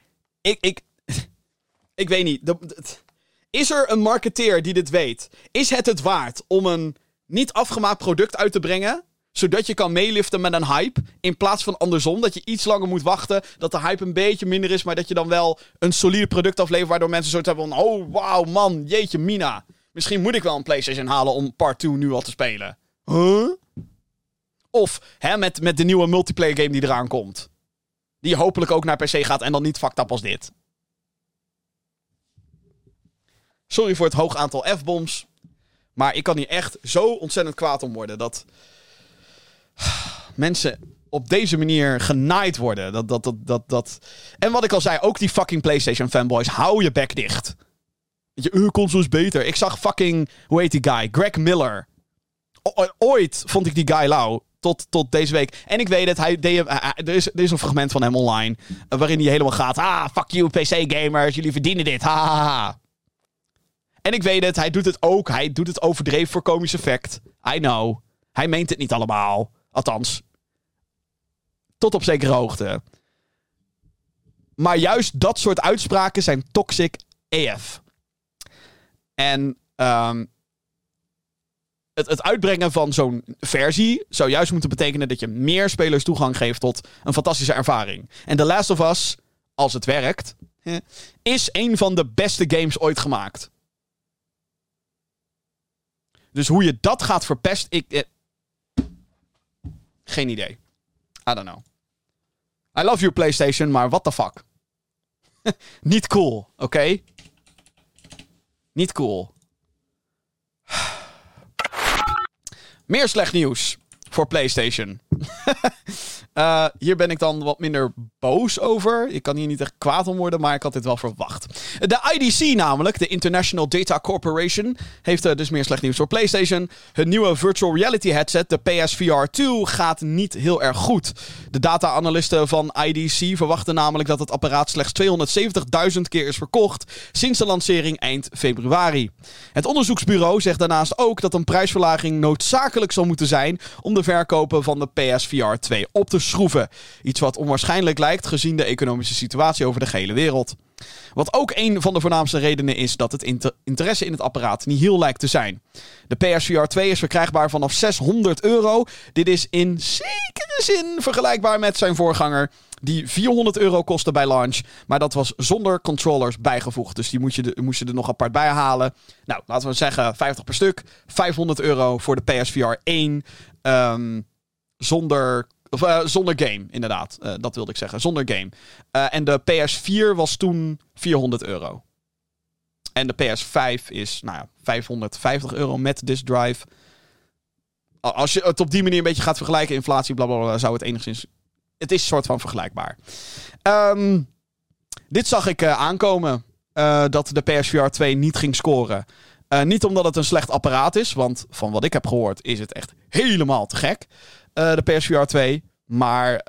Ik weet niet. Is er een marketeer die dit weet? Is het waard om een niet afgemaakt product uit te brengen, zodat je kan meeliften met een hype, in plaats van andersom, dat je iets langer moet wachten, dat de hype een beetje minder is, maar dat je dan wel een solide product aflevert, waardoor mensen zoiets hebben van, oh, wauw, man, jeetje, mina. Misschien moet ik wel een PlayStation halen om Part 2 nu al te spelen. Huh? Of, met de nieuwe multiplayer game die eraan komt. Die hopelijk ook naar PC gaat en dan niet fucked up als dit. Sorry voor het hoog aantal F-bombs. Maar ik kan hier echt zo ontzettend kwaad om worden. Dat mensen op deze manier genaaid worden. Dat. En wat ik al zei, ook die fucking PlayStation fanboys. Hou je bek dicht. Je console is beter. Ik zag fucking, hoe heet die guy? Greg Miller. Ooit vond ik die guy lauw. Tot deze week. En ik weet het, er is een fragment van hem online. Waarin hij helemaal gaat. Fuck you PC-gamers. Jullie verdienen dit. Ha. En ik weet het, hij doet het ook. Hij doet het overdreven voor komisch effect. I know. Hij meent het niet allemaal. Althans. Tot op zekere hoogte. Maar juist dat soort uitspraken zijn toxic AF. En het uitbrengen van zo'n versie zou juist moeten betekenen dat je meer spelers toegang geeft tot een fantastische ervaring. En The Last of Us, als het werkt, is een van de beste games ooit gemaakt. Dus hoe je dat gaat verpesten, geen idee. I don't know. I love you, PlayStation, maar what the fuck? Niet cool, oké? Niet cool. Meer slecht nieuws voor PlayStation. Hier ben ik dan wat minder boos over. Ik kan hier niet echt kwaad om worden, maar ik had dit wel verwacht. De IDC namelijk, de International Data Corporation, heeft dus meer slecht nieuws voor PlayStation. Hun nieuwe virtual reality headset, de PSVR 2, gaat niet heel erg goed. De data-analysten van IDC verwachten namelijk dat het apparaat slechts 270.000 keer is verkocht sinds de lancering eind februari. Het onderzoeksbureau zegt daarnaast ook dat een prijsverlaging noodzakelijk zal moeten zijn om de verkopen van de PSVR 2 op te schroeven. Iets wat onwaarschijnlijk lijkt gezien de economische situatie over de gehele wereld. Wat ook een van de voornaamste redenen is dat het interesse in het apparaat niet heel lijkt te zijn. De PSVR 2 is verkrijgbaar vanaf €600. Dit is in zekere zin vergelijkbaar met zijn voorganger, die €400 kostte bij launch. Maar dat was zonder controllers bijgevoegd. Dus die moest je er nog apart bij halen. Nou, laten we zeggen 50 per stuk. €500 voor de PSVR 1. Zonder game, inderdaad. Dat wilde ik zeggen. Zonder game. En de PS4 was toen €400. En de PS5 is, €550 met disk drive. Als je het op die manier een beetje gaat vergelijken, inflatie, blablabla, zou het enigszins... Het is een soort van vergelijkbaar. Dit zag ik aankomen. Dat de PSVR 2 niet ging scoren. Niet omdat het een slecht apparaat is. Want van wat ik heb gehoord is het echt helemaal te gek. De PSVR 2. Maar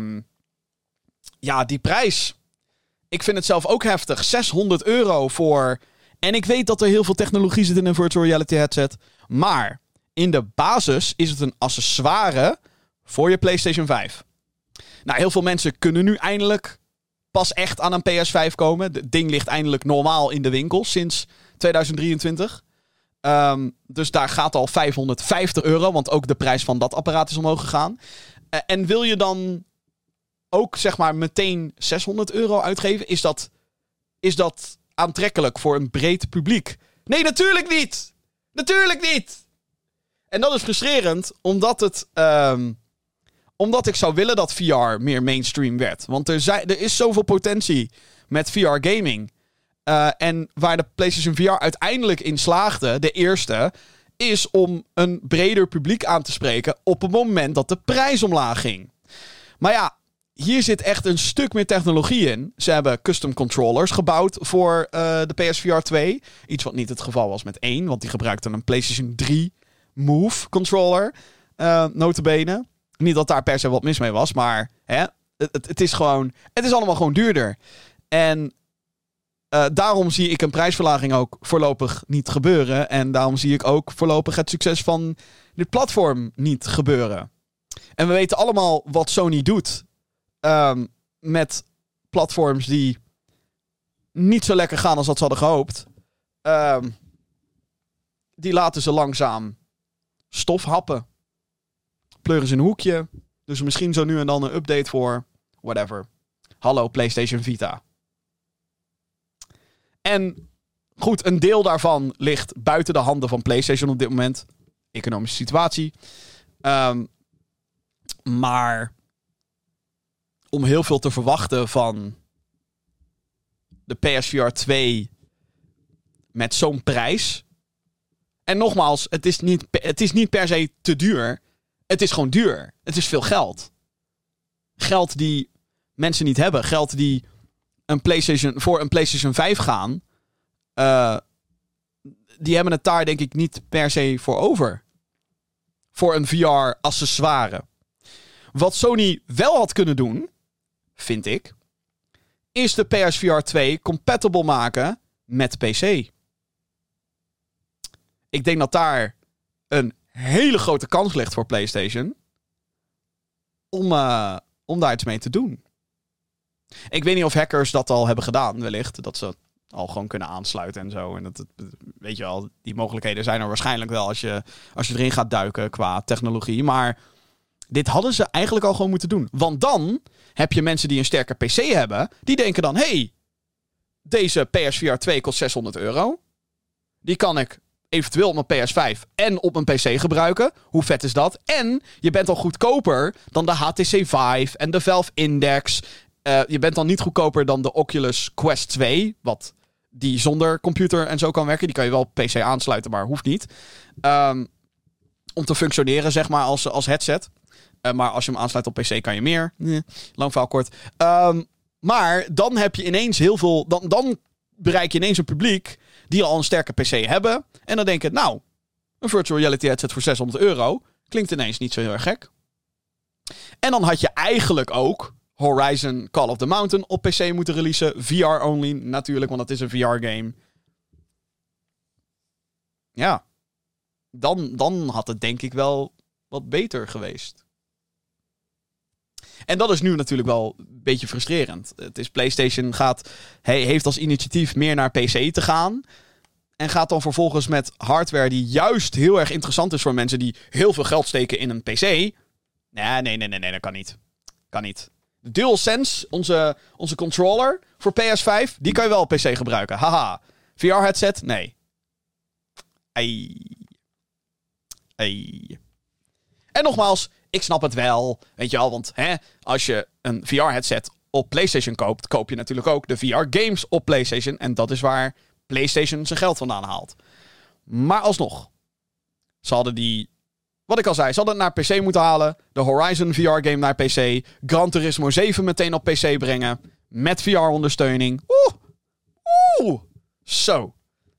die prijs. Ik vind het zelf ook heftig. €600 voor... En ik weet dat er heel veel technologie zit in een virtual reality headset. Maar in de basis is het een accessoire voor je PlayStation 5. Nou, heel veel mensen kunnen nu eindelijk pas echt aan een PS5 komen. Het ding ligt eindelijk normaal in de winkel sinds 2023. Dus daar gaat al €550, want ook de prijs van dat apparaat is omhoog gegaan. En wil je dan ook zeg maar meteen €600 uitgeven? Is dat aantrekkelijk voor een breed publiek? Nee, natuurlijk niet! Natuurlijk niet! En dat is frustrerend, omdat ik zou willen dat VR meer mainstream werd. Want er is zoveel potentie met VR-gaming. En waar de PlayStation VR uiteindelijk in slaagde, de eerste, is om een breder publiek aan te spreken op het moment dat de prijs omlaag ging. Maar ja, hier zit echt een stuk meer technologie in. Ze hebben custom controllers gebouwd voor de PSVR 2. Iets wat niet het geval was met 1, want die gebruikte een PlayStation 3 Move controller. Nota bene. Niet dat daar per se wat mis mee was, maar het is allemaal gewoon duurder. En daarom zie ik een prijsverlaging ook voorlopig niet gebeuren. En daarom zie ik ook voorlopig het succes van dit platform niet gebeuren. En we weten allemaal wat Sony doet met platforms die niet zo lekker gaan als dat ze hadden gehoopt. Die laten ze langzaam stof happen. Pleuren ze in een hoekje. Dus misschien zo nu en dan een update voor. Whatever. Hallo PlayStation Vita. En goed, een deel daarvan ligt buiten de handen van PlayStation op dit moment. Economische situatie. Maar om heel veel te verwachten van de PSVR 2 met zo'n prijs. En nogmaals, het is niet per se te duur. Het is gewoon duur. Het is veel geld. Geld die mensen niet hebben. Geld die voor een PlayStation 5 gaan. Die hebben het daar denk ik niet per se voor over. Voor een VR-accessoire. Wat Sony wel had kunnen doen, vind ik, is de PSVR 2 compatible maken met PC. Ik denk dat daar een hele grote kans ligt voor PlayStation om daar iets mee te doen. Ik weet niet of hackers dat al hebben gedaan, wellicht. Dat ze al gewoon kunnen aansluiten en zo. En weet je wel, die mogelijkheden zijn er waarschijnlijk wel als je erin gaat duiken qua technologie. Maar dit hadden ze eigenlijk al gewoon moeten doen. Want dan heb je mensen die een sterke PC hebben, die denken dan, hey, deze PSVR 2 kost €600. Die kan ik eventueel op mijn PS5 en op mijn PC gebruiken. Hoe vet is dat? En je bent al goedkoper dan de HTC Vive en de Valve Index. Je bent dan niet goedkoper dan de Oculus Quest 2, wat die zonder computer en zo kan werken. Die kan je wel op PC aansluiten, maar hoeft niet. Om te functioneren, zeg maar, als headset. Maar als je hem aansluit op PC kan je meer. Lang verhaal kort. Maar dan heb je ineens heel veel... Dan bereik je ineens een publiek die al een sterke PC hebben. En dan denk je, nou, een virtual reality headset voor €600 klinkt ineens niet zo heel erg gek. En dan had je eigenlijk ook Horizon Call of the Mountain op PC moeten releasen. VR only natuurlijk, want het is een VR-game. Ja. Dan had het denk ik wel wat beter geweest. En dat is nu natuurlijk wel een beetje frustrerend. Het is PlayStation heeft als initiatief meer naar PC te gaan. En gaat dan vervolgens met hardware die juist heel erg interessant is voor mensen die heel veel geld steken in een PC. Nee, dat kan niet. Kan niet. De DualSense, onze controller voor PS5, die kan je wel op PC gebruiken. Haha. VR-headset? Nee. En nogmaals, ik snap het wel. Weet je wel, want als je een VR-headset op PlayStation koopt, koop je natuurlijk ook de VR-games op PlayStation. En dat is waar PlayStation zijn geld vandaan haalt. Maar alsnog, ze hadden wat ik al zei, ze hadden het naar PC moeten halen. De Horizon VR-game naar PC. Gran Turismo 7 meteen op PC brengen. Met VR-ondersteuning. Zo.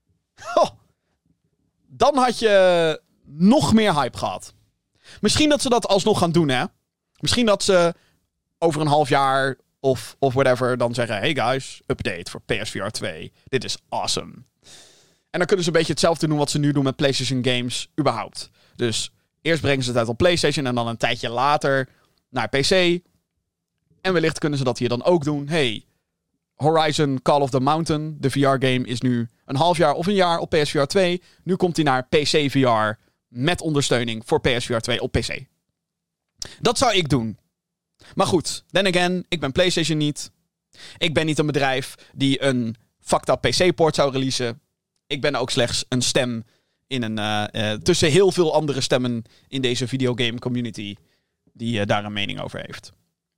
Dan had je nog meer hype gehad. Misschien dat ze dat alsnog gaan doen, hè. Misschien dat ze over een half jaar of whatever dan zeggen... Hey guys, update voor PSVR 2. Dit is awesome. En dan kunnen ze een beetje hetzelfde doen wat ze nu doen met PlayStation games überhaupt. Dus eerst brengen ze het uit op PlayStation en dan een tijdje later naar PC. En wellicht kunnen ze dat hier dan ook doen. Hey, Horizon Call of the Mountain, de VR-game, is nu een half jaar of een jaar op PSVR 2. Nu komt hij naar PC VR met ondersteuning voor PSVR 2 op PC. Dat zou ik doen. Maar goed, then again, ik ben PlayStation niet. Ik ben niet een bedrijf die een fucked up PC-port zou releasen. Ik ben ook slechts een stem tussen heel veel andere stemmen in deze videogame community die daar een mening over heeft.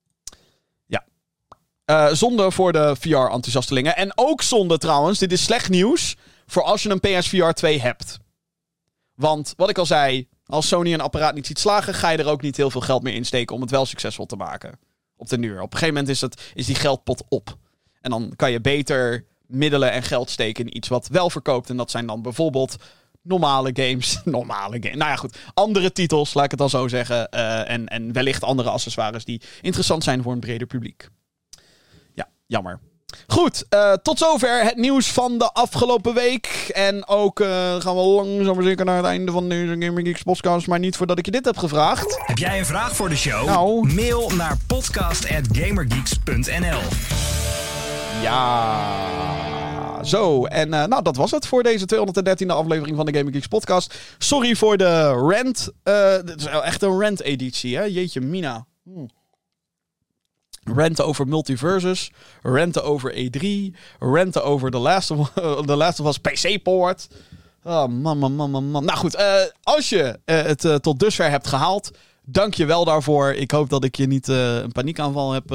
Ja. Zonde voor de VR-enthousiastelingen. En ook zonde trouwens, dit is slecht nieuws voor als je een PSVR 2 hebt. Want, wat ik al zei, als Sony een apparaat niet ziet slagen, ga je er ook niet heel veel geld meer in steken om het wel succesvol te maken. Op den duur. Op een gegeven moment is die geldpot op. En dan kan je beter middelen en geld steken in iets wat wel verkoopt. En dat zijn dan bijvoorbeeld normale games. Nou ja, goed. Andere titels, laat ik het dan zo zeggen. En wellicht andere accessoires die interessant zijn voor een breder publiek. Ja, jammer. Goed, tot zover het nieuws van de afgelopen week. En ook gaan we langzaam maar zeker naar het einde van deze Gamer Geeks podcast. Maar niet voordat ik je dit heb gevraagd. Heb jij een vraag voor de show? Nou. Mail naar podcast@gamergeeks.nl. Ja, zo. En dat was het voor deze 213e aflevering van de Gamer Geeks podcast. Sorry voor de rant. Dit is echt een rant-editie, hè? Jeetje mina. Renten over Multiversus, renten over E3, renten over The Last of Us PC-poort. Oh, man. Nou goed, als je het tot dusver hebt gehaald, dank je wel daarvoor. Ik hoop dat ik je niet een paniekaanval heb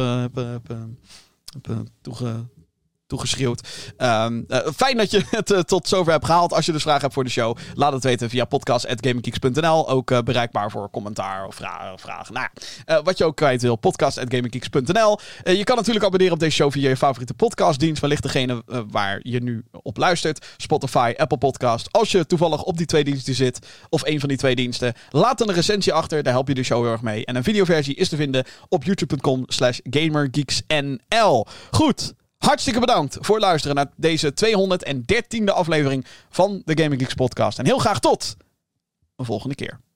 toegeschreeuwd. Fijn dat je het tot zover hebt gehaald. Als je dus vragen hebt voor de show, laat het weten via podcast@gaminggeeks.nl. Ook bereikbaar voor commentaar of vragen. Nou, wat je ook kwijt wil, podcast@gaminggeeks.nl. Je kan natuurlijk abonneren op deze show via je favoriete podcastdienst. Wellicht degene waar je nu op luistert. Spotify, Apple Podcast. Als je toevallig op die twee diensten zit, of een van die twee diensten, laat dan een recensie achter. Daar help je de show heel erg mee. En een videoversie is te vinden op youtube.com/gamergeeksnl. Goed. Hartstikke bedankt voor het luisteren naar deze 213e aflevering van de Gaming Geeks podcast. En heel graag tot een volgende keer.